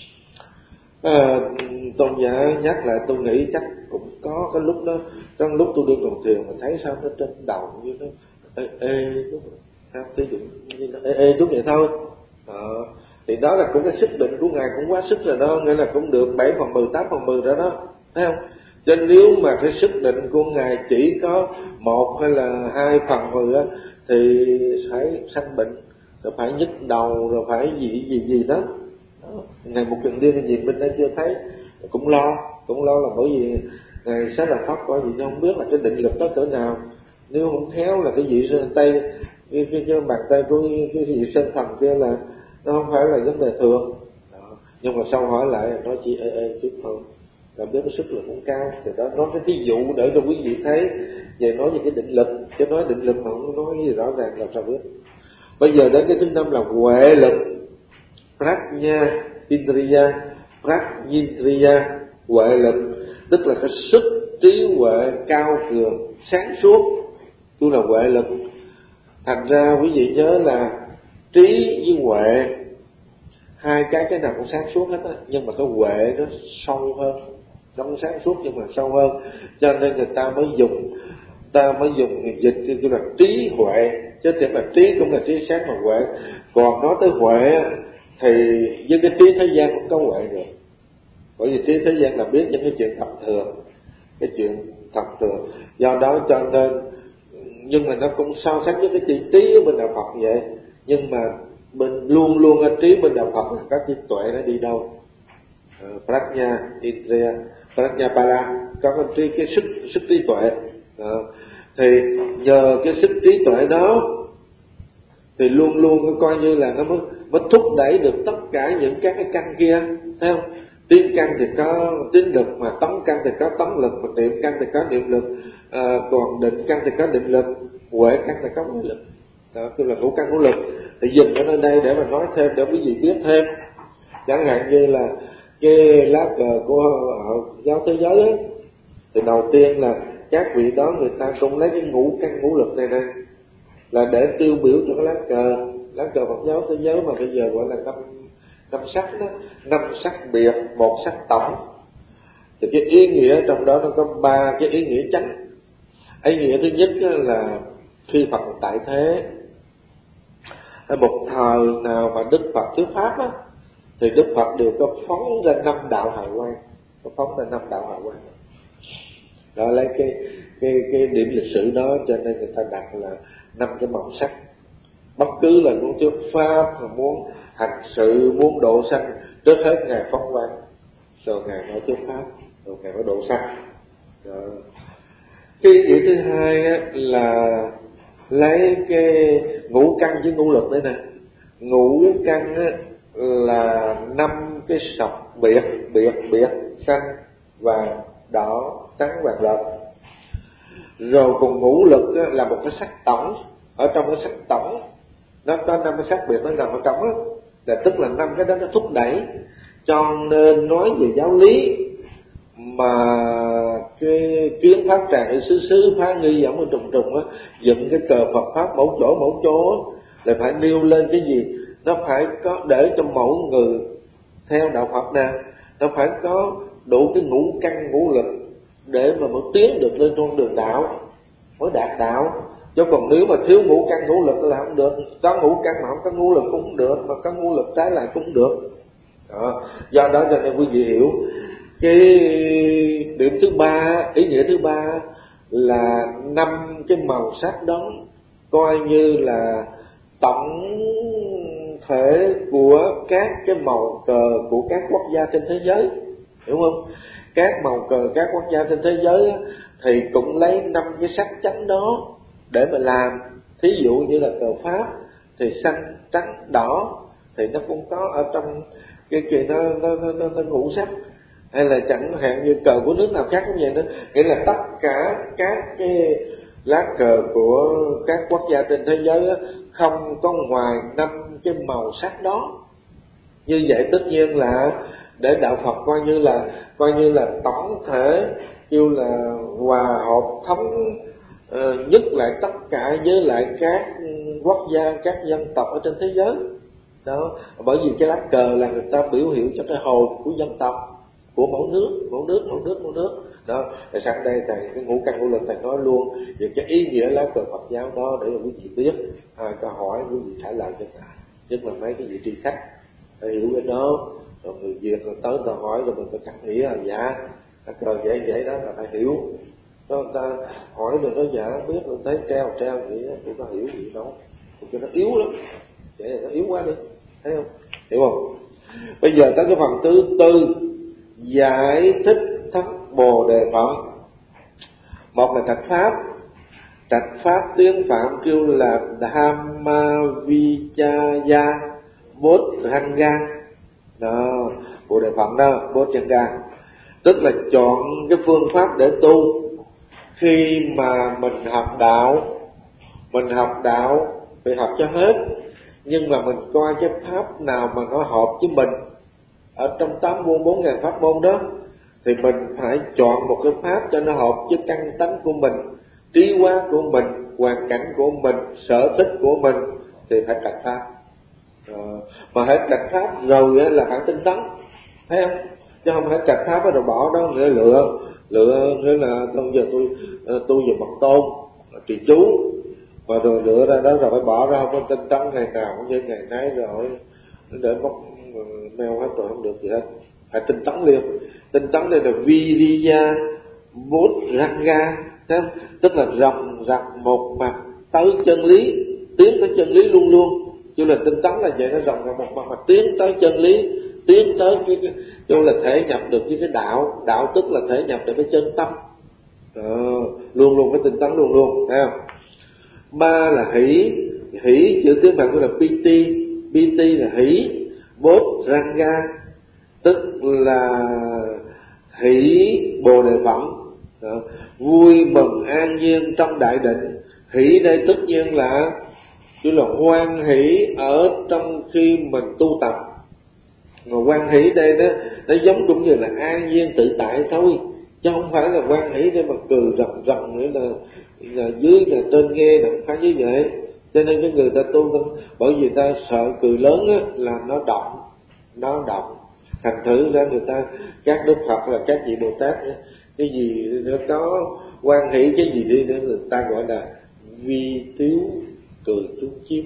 tôn giả nhắc lại, tôi nghĩ chắc cũng có cái lúc đó, trong lúc tôi đi ngồi thiền mà thấy sao nó trên đầu như nó đúng không? Ví dụ như nó đúng vậy thôi. Thì đó là cũng cái sức định của ngài cũng quá sức rồi đó, nghĩa là cũng được 7/10, 8/10 rồi đó, thấy không? Cho nên nếu mà cái sức định của Ngài chỉ có 1 hay là 2 phần thôi á, thì phải sanh bệnh, rồi phải nhức đầu, rồi phải gì đó. Ngài Một Kiền Liên gì bên đây chưa thấy, cũng lo là bởi vì Ngài Xá Lợi Pháp coi gì không biết là cái định lực đó cỡ nào. Nếu không khéo là cái vị sơn tay, cái bàn tay của cái vị sơn thần kia là nó không phải là vấn đề thường. Đó. Nhưng mà sau hỏi lại nó chỉ chút thôi, là biết cái sức lực cũng cao. Thì đó nói cái thí dụ để cho quý vị thấy về nói về cái định lực, chứ nói định lực mà không nói gì rõ ràng làm sao biết. Bây giờ đến cái thứ 5 là huệ lực, prajna indriya. Prajnindriya, huệ lực tức là cái sức trí huệ cao cường sáng suốt, tức là huệ lực. Thành ra quý vị nhớ là trí với huệ, hai cái nào cũng sáng suốt hết á, nhưng mà cái huệ nó sâu hơn, nó cũng sáng suốt nhưng mà sâu hơn, cho nên người ta mới dùng dịch kêu là trí huệ, chứ thì mà trí cũng là trí sáng mà huệ. Còn nói tới huệ thì với cái trí thế gian cũng có huệ rồi, bởi vì trí thế gian là biết những cái chuyện thập thường, do đó cho nên, nhưng mà nó cũng so sánh với cái trí ở bên đạo Phật vậy. Nhưng mà bên luôn ở trí bên đạo Phật là các trí tuệ nó đi đâu? Prajna Indriya, Prajna Pala, có cái trí, cái sức trí tuệ. Thì nhờ cái sức trí tuệ đó thì luôn coi như là nó mới thúc đẩy được tất cả những các cái căn kia, thấy không? Tiến căn thì có tín lực, mà tống căn thì có tống lực, mà niệm căn thì có niệm lực, còn định căn thì có định lực, huệ căn thì có huệ lực. Đó, tức là ngũ căn ngũ lực. Thì dừng ở nơi đây để mà nói thêm, để quý vị biết thêm. Chẳng hạn như là cái lá cờ của giáo thế giới ấy, thì đầu tiên là các vị đó người ta cũng lấy cái ngũ căn ngũ lực này là để tiêu biểu cho cái lá cờ Phật giáo thế giới mà bây giờ gọi là năm sắc đó, 5 sắc biệt, 1 sắc tổng. Thì cái ý nghĩa trong đó nó có 3 cái ý nghĩa chánh. Ý nghĩa thứ nhất là khi Phật tại thế, một thời nào mà Đức Phật thuyết pháp á, thì Đức Phật đều có phóng ra 5 đạo hào quang, đó lấy cái điểm lịch sử đó, cho nên người ta đặt là 5 cái màu sắc. Bất cứ là muốn thuyết pháp, muốn hành sự, muốn độ sanh, trước hết Ngài phóng quang, rồi Ngài nói thuyết pháp, rồi Ngài nói độ sanh. Cái ý nghĩa thứ hai á, là lấy cái ngũ căn với ngũ lực đấy nè. Ngũ căn á, là 5 cái sọc biệt, xanh, vàng, đỏ, trắng, vàng, lợt. Rồi cùng ngũ lực á, là một cái sắc tổng. Ở trong cái sắc tổng nó có 5 cái sắc biệt nó nằm ở trong đó, là tức là 5 cái đó nó thúc đẩy. Cho nên nói về giáo lý mà cái kiến pháp tràng ở xứ phá nghi giảm ở trùng á, dựng cái cờ Phật pháp mẫu chỗ á, là phải nêu lên cái gì? Nó phải có để cho mẫu người theo đạo Phật nè, nó phải có đủ cái ngũ căn ngũ lực để mà mới tiến được lên con đường đạo, mới đạt đạo. Chứ còn nếu mà thiếu ngũ căn ngũ lực là không được. Có ngũ căn mà không có ngũ lực cũng không được, mà có ngũ lực trái lại cũng không được. Đó. Do đó cho nên quý vị hiểu cái điểm thứ ba, ý nghĩa thứ ba là 5 cái màu sắc đó coi như là tổng thể của các cái màu cờ của các quốc gia trên thế giới, hiểu không? Các màu cờ các quốc gia trên thế giới thì cũng lấy 5 cái sắc chánh đó để mà làm. Thí dụ như là cờ Pháp thì xanh, trắng, đỏ, thì nó cũng có ở trong cái nó ngũ sắc. Hay là chẳng hạn như cờ của nước nào khác cũng vậy nữa, nghĩa là tất cả các cái lá cờ của các quốc gia trên thế giới không có ngoài 5 cái màu sắc đó. Như vậy tất nhiên là để đạo Phật coi như là tổng thể, kêu là hòa hợp thống nhất lại tất cả với lại các quốc gia, các dân tộc ở trên thế giới đó. Bởi vì cái lá cờ là người ta biểu hiện cho cái hồn của dân tộc, của mỗi nước đó. Rồi sang đây thầy cái ngũ căn ngũ lực thầy nói luôn về cái ý nghĩa lá cờ Phật giáo đó để quý vị biết. Câu hỏi quý vị trả lời cho thầy, nhất là mấy cái vị tri khách hiểu cái đó. Rồi người Việt rồi tới người hỏi rồi mình phải cắt nghĩa là dạ Cờ vậy đó là phải hiểu. Người ta hỏi rồi nó giả biết, rồi thấy treo vậy đó, tụi nó hiểu gì đâu, cho nó yếu lắm, vậy là nó yếu quá đi, thấy không? Hiểu không? Bây giờ tới cái phần thứ tư, giải thích thất Bồ Đề Phận. Một là trạch pháp tiếng Phạm kêu là Dhammavichaya Bodhanga đó, Bồ Đề Phận đó, Bodhanga, tức là chọn cái phương pháp để tu. Khi mà mình học đạo phải học cho hết, nhưng mà mình coi cái pháp nào mà nó hợp với mình ở trong 8 môn 4.000 pháp môn đó, thì mình phải chọn một cái pháp cho nó hợp với căn tánh của mình, trí hóa của mình, hoàn cảnh của mình, sở thích của mình, thì phải trạch pháp. Mà hãy trạch pháp rồi là phải tinh tấn, thấy không? Chứ không phải trạch pháp rồi bỏ đó nghĩa lựa nghĩa là bây giờ tôi tu về mật tôn trì chú, mà rồi lựa ra đó rồi phải bỏ ra, không có tinh tấn ngày nào cũng như ngày nấy, rồi để mất meo hết rồi không được gì hết. Phải tinh tấn liền. Tinh tấn đây là Viriya Bodhanga, tức là ròng rạc một mặt tới chân lý, tiến tới chân lý luôn luôn. Chứ là tinh tấn là vậy, nó ròng rạc một mặt mà tiến tới chân lý, tiến tới cái chứ là thể nhập được với cái đạo tức là thể nhập được cái chân tâm. Luôn luôn phải tinh tấn luôn luôn, thấy không? Ba là hỷ chữ tiếng Phạn gọi là piti là hỷ. Bodhanga tức là hỷ Bồ Đề Phận, vui mừng an nhiên trong đại định. Hỷ đây tất nhiên là chỉ là hoan hỷ ở trong khi mình tu tập. Mà hoan hỷ đây nó giống cũng như là an nhiên tự tại thôi, chứ không phải là hoan hỷ để mà cười ròng nữa là dưới là trên nghe, là không phải như vậy. Cho nên cái người ta tu, bởi vì ta sợ cười lớn á, là nó động. Thành thử ra người ta, các Đức Phật là các vị Bồ Tát, cái gì nó có hoan hỷ cái gì đi nữa, người ta gọi là vi tiếu, cười chút chiếm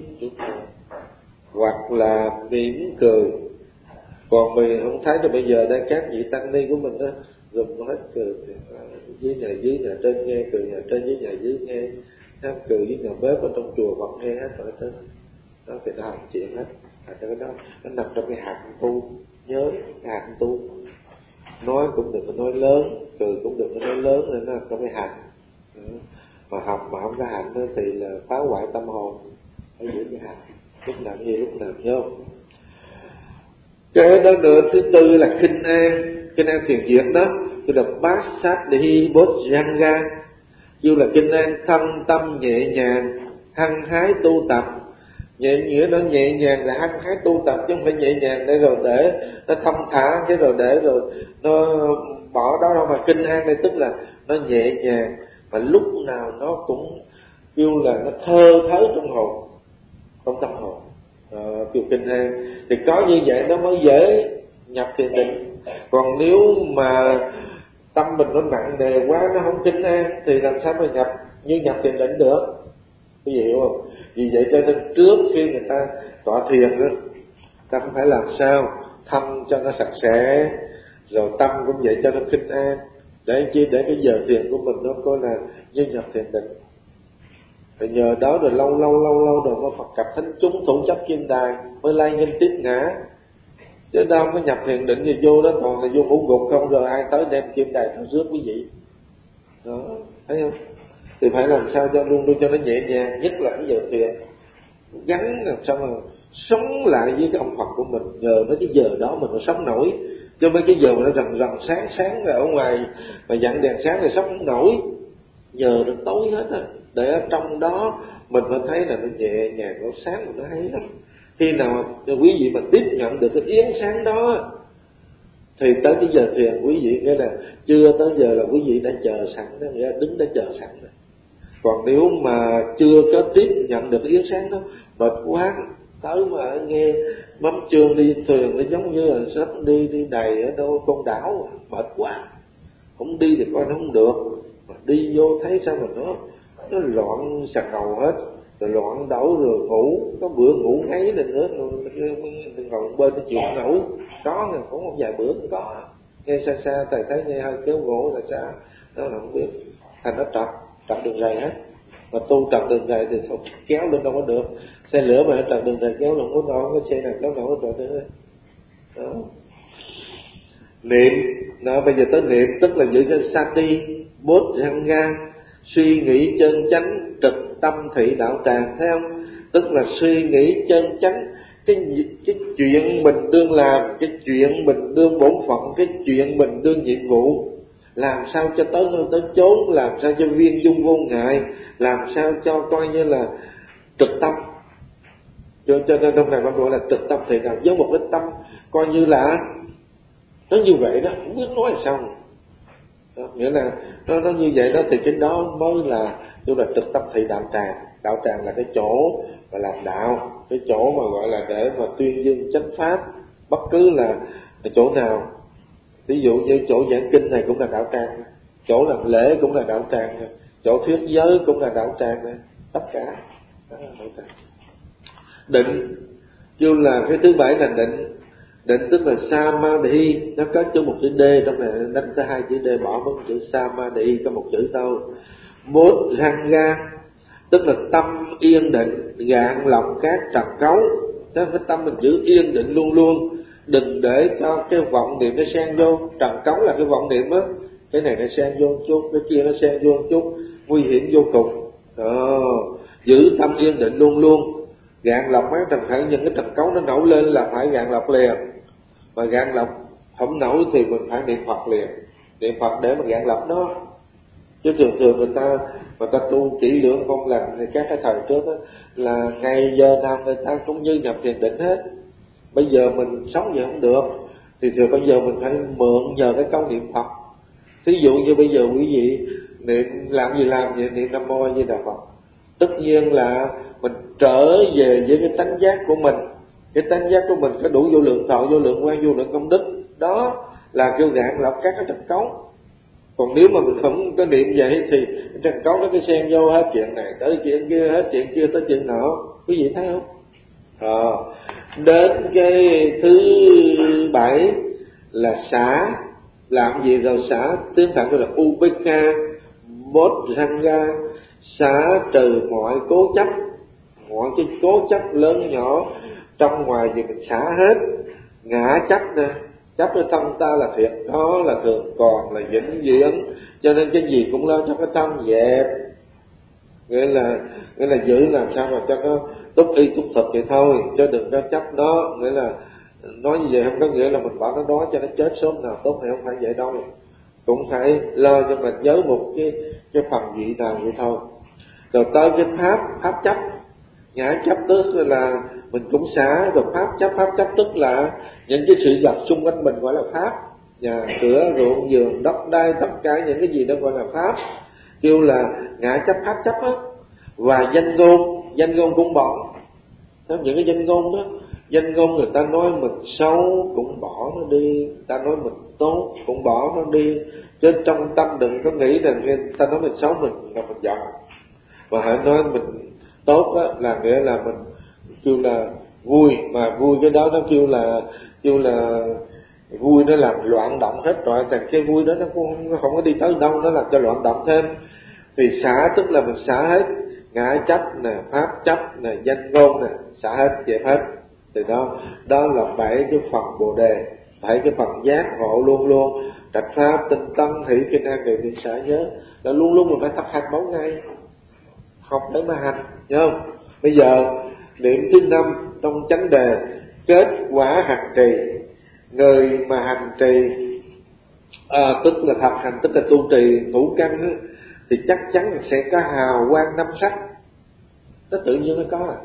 hoặc là mỉm cười. Còn mình không thấy là bây giờ đây các vị tăng ni của mình đó dùng hết cười, dưới nhà trên nghe, cười nhà trên dưới nhà dưới nghe, cười với nhà bếp ở trong chùa Phật nghe hết rồi đó. Đó thì nó hành chuyện hết. Cái đó nó nằm trong cái hạt tu, nhớ cái hạt tu. Nói cũng đừng có nói lớn, cười cũng đừng có nói lớn, nên nó nằm trong cái hạt. Mà học mà không có hạnh thì là phá hoại tâm hồn. Phải giữ cái hạnh, lúc nào như lúc nào, nhớ không? Cái đó nữa, thứ tư là kinh an thiền viện đó, tức là bát sát đi bốt janga, như là kinh an thân tâm nhẹ nhàng, hăng hái tu tập. Nghĩa nó nhẹ nhàng là hăng hái tu tập, chứ không phải nhẹ nhàng để rồi để nó thông thả, chứ rồi để rồi nó bỏ đó đâu. Mà kinh an đây tức là nó nhẹ nhàng, mà lúc nào nó cũng kêu là nó thơ thớ trong hồn, trong tâm hồn. Kêu kinh an thì có như vậy nó mới dễ nhập thiền định. Còn nếu mà tâm mình nó nặng nề quá, nó không kinh an thì làm sao mà nhập thiền định được? Quý vị hiểu không? Vì vậy cho nên trước khi người ta tọa thiền đó, ta cũng phải làm sao thăm cho nó sạch sẽ, rồi tâm cũng vậy cho nó kinh an, để cái giờ thiền của mình nó coi là như nhập thiền định. Rồi nhờ đó rồi lâu rồi mới Phật gặp thánh chúng thủ chấp kim đài mới lai nhân tiếp ngã. Chứ đâu có nhập thiền định thì vô đó còn là vô ngủ gục không, rồi ai tới đem kim đài thao rước quý vị. Đó, thấy không? Thì phải làm sao cho luôn cho nó nhẹ nhàng, nhất là cái giờ thiền, gắn làm sao mà sống lại với cái ông Phật của mình. Nhờ mấy cái giờ đó mình mới sống nổi, chứ mấy cái giờ mà nó rằm sáng rồi ở ngoài mà dặn đèn sáng thì sống không nổi. Nhờ nó tối hết á, để ở trong đó mình phải thấy là nó nhẹ nhàng, nó sáng, nó hay lắm. Khi nào quý vị mà tiếp nhận được cái yến sáng đó thì tới cái giờ thiền quý vị nghĩa là chưa tới giờ là quý vị đã chờ sẵn đó, nghĩa là đứng đã chờ sẵn rồi. Còn nếu mà chưa có tiếp nhận được cái yến sáng đó, mệt quá, tới mà nghe mắm chương đi thuyền nó giống như là sắp đi đầy ở đâu con đảo, mệt quá, không đi thì coi nó không được, mà đi vô thấy sao mà nó loạn sạc ngầu hết, rồi loạn đổ, rồi ngủ, có bữa ngủ ngáy lên nữa, ngồi bên nó chịu ngủ, có cũng vài bữa cũng có. nghe xa xa thầy thấy nghe hơi kéo gỗ là xa, nó không biết, thành nó trật đường rầy hết. Mà tu trật đường rầy thì không kéo lên đâu có được, xe lửa mà nó trật đường rầy kéo lên không có nổi, cái xe này kéo nổi rồi nữa. Đó. Niệm, đó, bây giờ tới niệm tức là giữ cho sati, bốt răng ga, suy nghĩ chân chánh, trực tâm thị đạo tràng, thấy không? Tức là suy nghĩ chân chánh, cái chuyện mình đương làm, cái chuyện mình đương bổn phận, cái chuyện mình đương nhiệm vụ, làm sao cho tới nơi tới chốn, làm sao cho viên dung vô ngại, làm sao cho coi như là trực tâm. Cho nên trong này bác gọi là trực tâm thị đạo, với một cái tâm coi như là nó như vậy đó, không biết nói làm sao. Đó, nghĩa là nó như vậy đó, thì cái đó mới là tức là trực tâm thị đạo tràng. Đạo tràng là cái chỗ mà làm đạo, cái chỗ mà gọi là để mà tuyên dương chánh pháp, bất cứ là chỗ nào. Ví dụ như chỗ giảng kinh này cũng là đạo tràng, chỗ làm lễ cũng là đạo tràng, chỗ thuyết giới cũng là đạo tràng, tất cả đó là đạo tràng. Định kêu là cái thứ bảy là định. Định tức là samadhi, nó có chữ một chữ D trong này, đánh tới hai chữ D bỏ mất chữ samadhi, có một chữ thôi. Bốt ranga tức là tâm yên định, gạn lọc các trần cấu. Đó, cái tâm mình giữ yên định luôn luôn, đừng để cho cái vọng niệm nó xen vô. Trần cấu là cái vọng niệm á, cái này nó xen vô chút, cái kia nó xen vô chút, nguy hiểm vô cùng. Đó, giữ tâm yên định luôn luôn, gạn lọc mấy trần khởi, những cái trần cấu nó nổi lên là phải gạn lọc liền. Mà gạn lọc không nổi thì mình phải niệm Phật liền, niệm Phật để mà gạn lọc nó. Chứ thường người ta tu kỹ lưỡng không lành thì các cái thời trước đó, là ngày giờ nào người ta cũng như nhập thiền định hết. Bây giờ mình sống vậy không được, thì bây giờ mình phải mượn nhờ cái câu niệm Phật. Thí dụ như bây giờ quý vị niệm làm gì làm vậy, niệm Nam Mô A Di Đà Phật, tất nhiên là mình trở về với cái tánh giác của mình. Cái tánh giác của mình có đủ vô lượng thọ, vô lượng quan, vô lượng công đức, đó là kêu gạn lọc các cái trần cấu. Còn nếu mà mình không có niệm vậy thì trần cấu nó cái xen vô hết chuyện này tới chuyện kia, hết chuyện kia tới chuyện nọ, quý vị thấy không? Đến cái thứ bảy là xả. Làm gì rồi xả? Tiếng Phạn gọi là upekha, bốt ranga, xả trừ mọi cố chấp, mọi cái cố chấp lớn nhỏ trong ngoài gì mình xả hết. Ngã chấp nè, chấp cái tâm ta là thiệt, đó là thường còn, là vĩnh viễn, cho nên cái gì cũng lo cho cái tâm dẹp. Nghĩa là giữ làm sao mà cho nó túc y túc thực vậy thôi, chứ đừng có chấp nó. Nghĩa là nói như vậy không có nghĩa là mình bỏ nó đó cho nó chết sớm nào tốt, này không phải vậy đâu. Cũng phải lo cho mình nhớ một cái phần vị nào vậy thôi. Rồi tới cái pháp chấp. Ngã chấp tức là mình cũng xả. Rồi pháp chấp tức là những cái sự vật xung quanh mình gọi là pháp. Nhà cửa, ruộng vườn, đất đai, tất cả những cái gì đó gọi là pháp, kêu là ngã chấp, pháp chấp á. Và danh ngôn cũng bỏ. Thế những cái danh ngôn đó, danh ngôn người ta nói mình xấu cũng bỏ nó đi, người ta nói mình tốt cũng bỏ nó đi. Chứ trong tâm đừng có nghĩ rằng người ta nói mình xấu mình là mình giận. Mà hãy nói mình tốt á, là nghĩa là mình kêu là vui. Mà vui cái đó nó kêu là vui, nó làm loạn động hết rồi. Thành cái vui đó nó cũng không có đi tới đâu, nó làm cho loạn động thêm. Thì xả tức là mình xả hết ngã chấp nè, pháp chấp nè, danh ngôn nè, xả hết, dẹp hết. Thì đó là 7 cái phần bồ đề, 7 cái phần giác ngộ luôn luôn. Trạch pháp, tinh tấn, hỷ kinh an, đề niệm xả nhớ, là luôn luôn mình phải tập hành mỗi ngày, học để mà hành, nhớ không? Bây giờ niệm thứ 5 trong chánh đề, kết quả hành trì. Người mà hành trì tức là thực hành, tức là tu trì thủ căn á, thì chắc chắn sẽ có hào quang năm sắc, nó tự nhiên nó có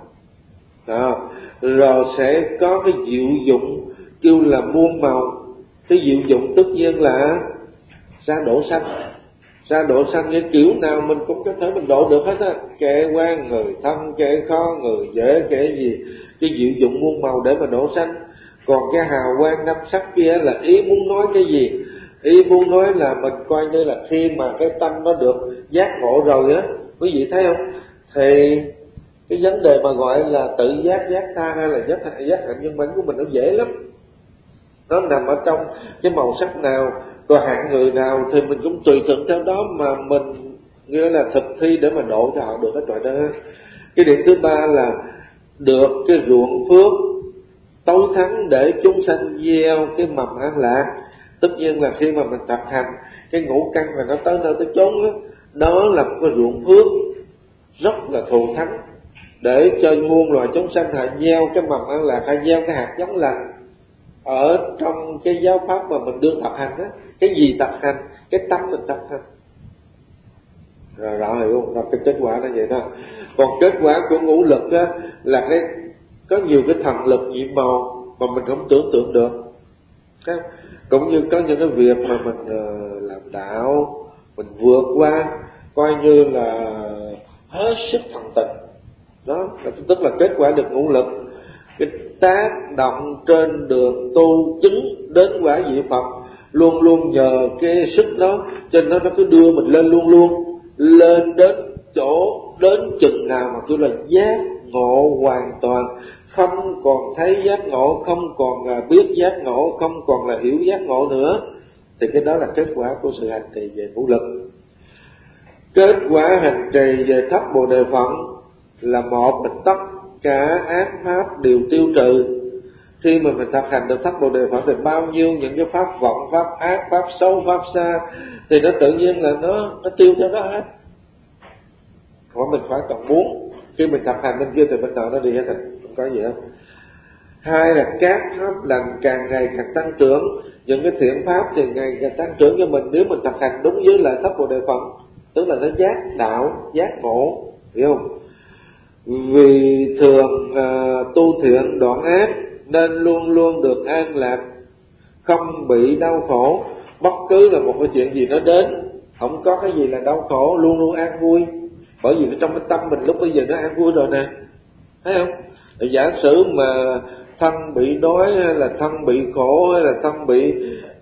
rồi sẽ có cái diệu dụng kêu là muôn màu. Cái diệu dụng tất nhiên là ra độ sanh. Ra độ sanh như kiểu nào mình cũng có thể mình độ được hết á, kẻ quan người thân, kẻ khó người dễ, kẻ gì, cái diệu dụng muôn màu để mà độ sanh. Còn cái hào quang năm sắc kia là ý muốn nói cái gì? Ý muốn nói là mình coi như là khi mà cái tâm nó được giác ngộ rồi á, quý vị thấy không, thì cái vấn đề mà gọi là tự giác, giác tha hay là giác hạnh nhân bản của mình nó dễ lắm. nó nằm ở trong cái màu sắc nào, rồi hạng người nào thì mình cũng tùy thuận theo đó mà mình nghĩa là thực thi để mà độ cho họ được cái tội đó. Cái điểm thứ ba là được cái ruộng phước tối thắng để chúng sanh gieo cái mầm an lạc. Tất nhiên là khi mà mình tập hành cái ngũ căn mà nó tới nơi tới chốn đó là một cái ruộng phước rất là thù thắng để cho muôn loài chúng sanh họ gieo cái mầm an lạc, họ gieo cái hạt giống lành ở trong cái giáo pháp mà mình đương tập hành á. Cái gì tập hành? Cái tâm mình tập hành. Rồi rõ hiểu không? Cái kết quả là vậy đó. Còn kết quả của ngũ lực á là cái có nhiều cái thần lực nhiệm màu mà mình không tưởng tượng được. Cũng như có những cái việc mà mình làm đạo, mình vượt qua coi như là hết sức thần tình. Đó, tức là kết quả được ngũ lực. Cái tác động trên đường tu chứng đến quả vị Phật luôn luôn nhờ cái sức đó, cho nên nó cứ đưa mình lên luôn luôn, lên đến chỗ đến chừng nào mà tôi là giác ngộ hoàn toàn, không còn thấy giác ngộ, không còn biết giác ngộ, không còn là hiểu giác ngộ nữa, thì cái đó là kết quả của sự hành trì về ngũ lực. Kết quả hành trì về thấp Bồ Đề Phận là một là tất cả ác pháp đều tiêu trừ. Khi mà mình thực hành được thấp Bồ Đề Phận thì bao nhiêu những cái pháp vọng, pháp ác, pháp xấu, pháp xa thì nó tự nhiên là nó tiêu theo đó hết. Còn mình phải cần muốn khi mình thực hành bên kia thì bên nọ nó đi hết rồi, không có gì hết. Hai là các pháp lành càng ngày càng tăng trưởng. Những cái thiện pháp thì ngày càng tăng trưởng cho mình nếu mình thực hành đúng với lại thấp Bồ Đề Phận, tức là nó giác đạo, giác ngộ, hiểu không? Vì thường tu thiện đoạn ác nên luôn luôn được an lạc, không bị đau khổ. Bất cứ là một cái chuyện gì nó đến, không có cái gì là đau khổ, luôn luôn an vui. Bởi vì trong cái tâm mình lúc bây giờ nó an vui rồi nè, thấy không? Thì giả sử mà thân bị đói hay là thân bị khổ hay là thân bị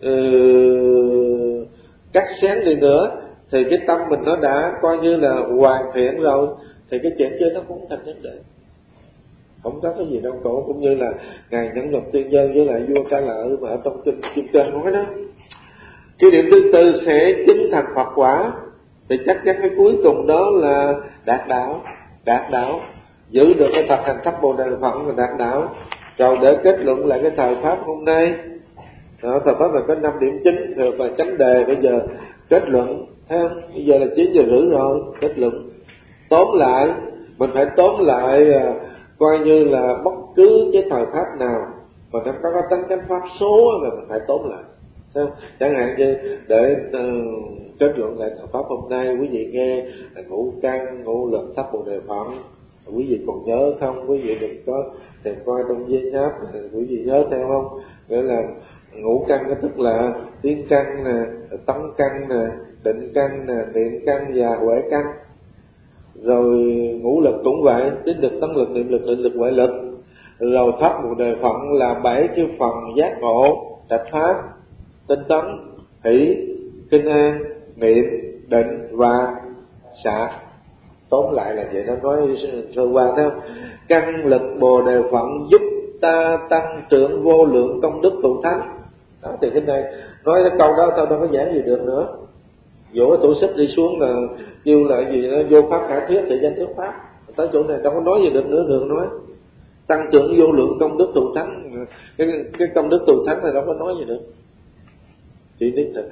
cắt xén đi nữa thì cái tâm mình nó đã coi như là hoàn thiện rồi, thì cái chuyện kia nó cũng thành vấn đề, không có cái gì đau khổ. Cũng như là ngài Nhẫn Nhục Tiên Nhân với lại vua Ca Lợi mà ở trong Kim Cang nói đó. Cái điểm thứ tư sẽ chứng thành Phật quả, thì chắc chắn cái cuối cùng đó là đạt đạo, giữ được cái thực hành thấp Bồ Đề Phận và đạt đạo. Rồi để kết luận lại cái thời pháp hôm nay đó, thời pháp là có 5 điểm chính rồi và chánh đề. Bây giờ kết luận, thấy không? Bây giờ là 9:30 rồi, kết luận. Tóm lại, mình phải tóm lại coi như là bất cứ cái thời pháp nào mà nó có tánh chánh pháp số là mình phải tóm lại. Thấy không? Chẳng hạn như để kết luận lại thời pháp hôm nay, quý vị nghe là ngũ căn, ngũ lực, thấp Bồ Đề Phận, quý vị còn nhớ không? Quý vị đừng có thèm coi trong dây nháp, quý vị nhớ theo không? Nghĩa là ngũ căn tức là tiên căn nè, tấn căn nè, định căn nè, niệm căn và huệ căn. Rồi ngũ lực cũng vậy, tín lực, tấn lực, niệm lực, định lực, huệ lực. Rồi thấp Bồ Đề Phận là 7 cái phần giác ngộ, trạch pháp, tinh tấn, hỷ, kinh an, niệm, định và xả. Tóm lại là vậy, nó nói sơ qua theo căn lực Bồ Đề Phận giúp ta tăng trưởng vô lượng công đức tụ thánh. Đó, thì cái này nói cái câu đó tao đâu có giảng gì được nữa. Dỗ cái tổ xích đi xuống là kêu là gì nó vô pháp khả thuyết thì danh thuyết pháp, tới chỗ này đâu có nói gì được nữa. Được nói tăng trưởng vô lượng công đức tụ thánh, cái công đức tụ thánh này đâu có nói gì được, chỉ biết thật.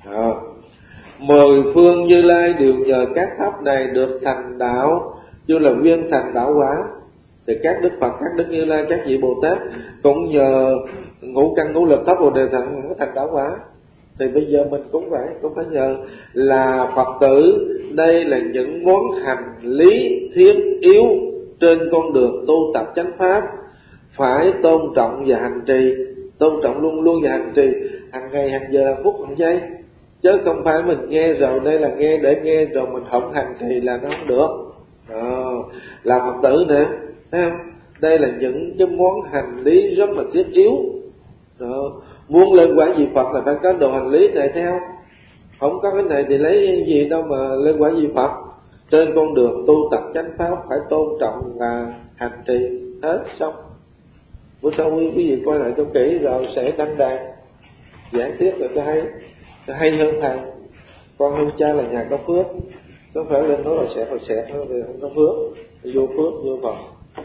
10 phương Như Lai đều nhờ các pháp này được thành đạo, như là viên thành đạo quả. Thì các đức Phật, các đức Như Lai, các vị Bồ Tát cũng nhờ ngũ căn ngũ lực thấp Bồ Đề Phận thành đạo quả. Thì bây giờ mình cũng vậy, cũng phải nhờ là Phật tử. Đây là những món hành lý thiết yếu trên con đường tu tập chánh pháp, phải tôn trọng và hành trì. Tôn trọng luôn luôn và hành trì hàng ngày, hàng giờ, hàng phút, hàng giây, chứ không phải mình nghe rồi đây là nghe để nghe rồi mình không hành trì là nó không được. Là Phật tử nè, thấy không? Đây là những cái món hành lý rất là thiết yếu. Muốn lên quả vị Phật là phải có đồ hành lý này theo. Không có cái này thì lấy gì đâu mà lên quả vị Phật. Trên con đường tu tập chánh pháp phải tôn trọng và hành trì hết xong. Bữa sau quý vị coi lại cho kỹ rồi sẽ đăng đàn giảng tiếp rồi cho hay hơn thầy. Con hơn cha là nhà có phước, không phải lên nói là sẹt nó thì không có phước, vô phước vô vòng.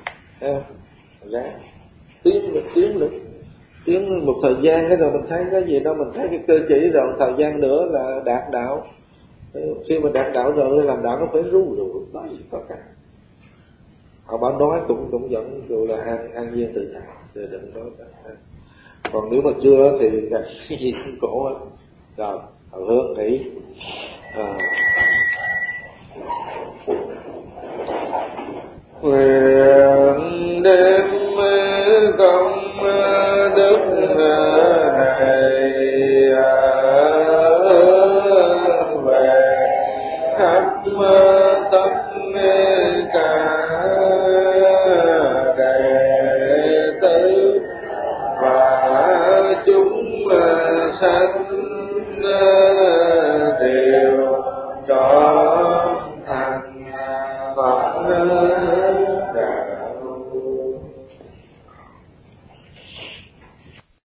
Ra tiến một thời gian cái rồi mình thấy cái gì đâu, mình thấy cái cơ chỉ rồi thời gian nữa là đạt đạo. Khi mà đạt đạo rồi làm đạo nó phải ru rủi nói gì có cả. Họ bảo nói cũng vẫn dù là an nhiên tự tại, đừng nói cả. Còn nếu mà chưa thì gặp cái gì cũng khổ hết. Rồi họ hướng nghĩ nguyện đêm công đức này về khắp tất cả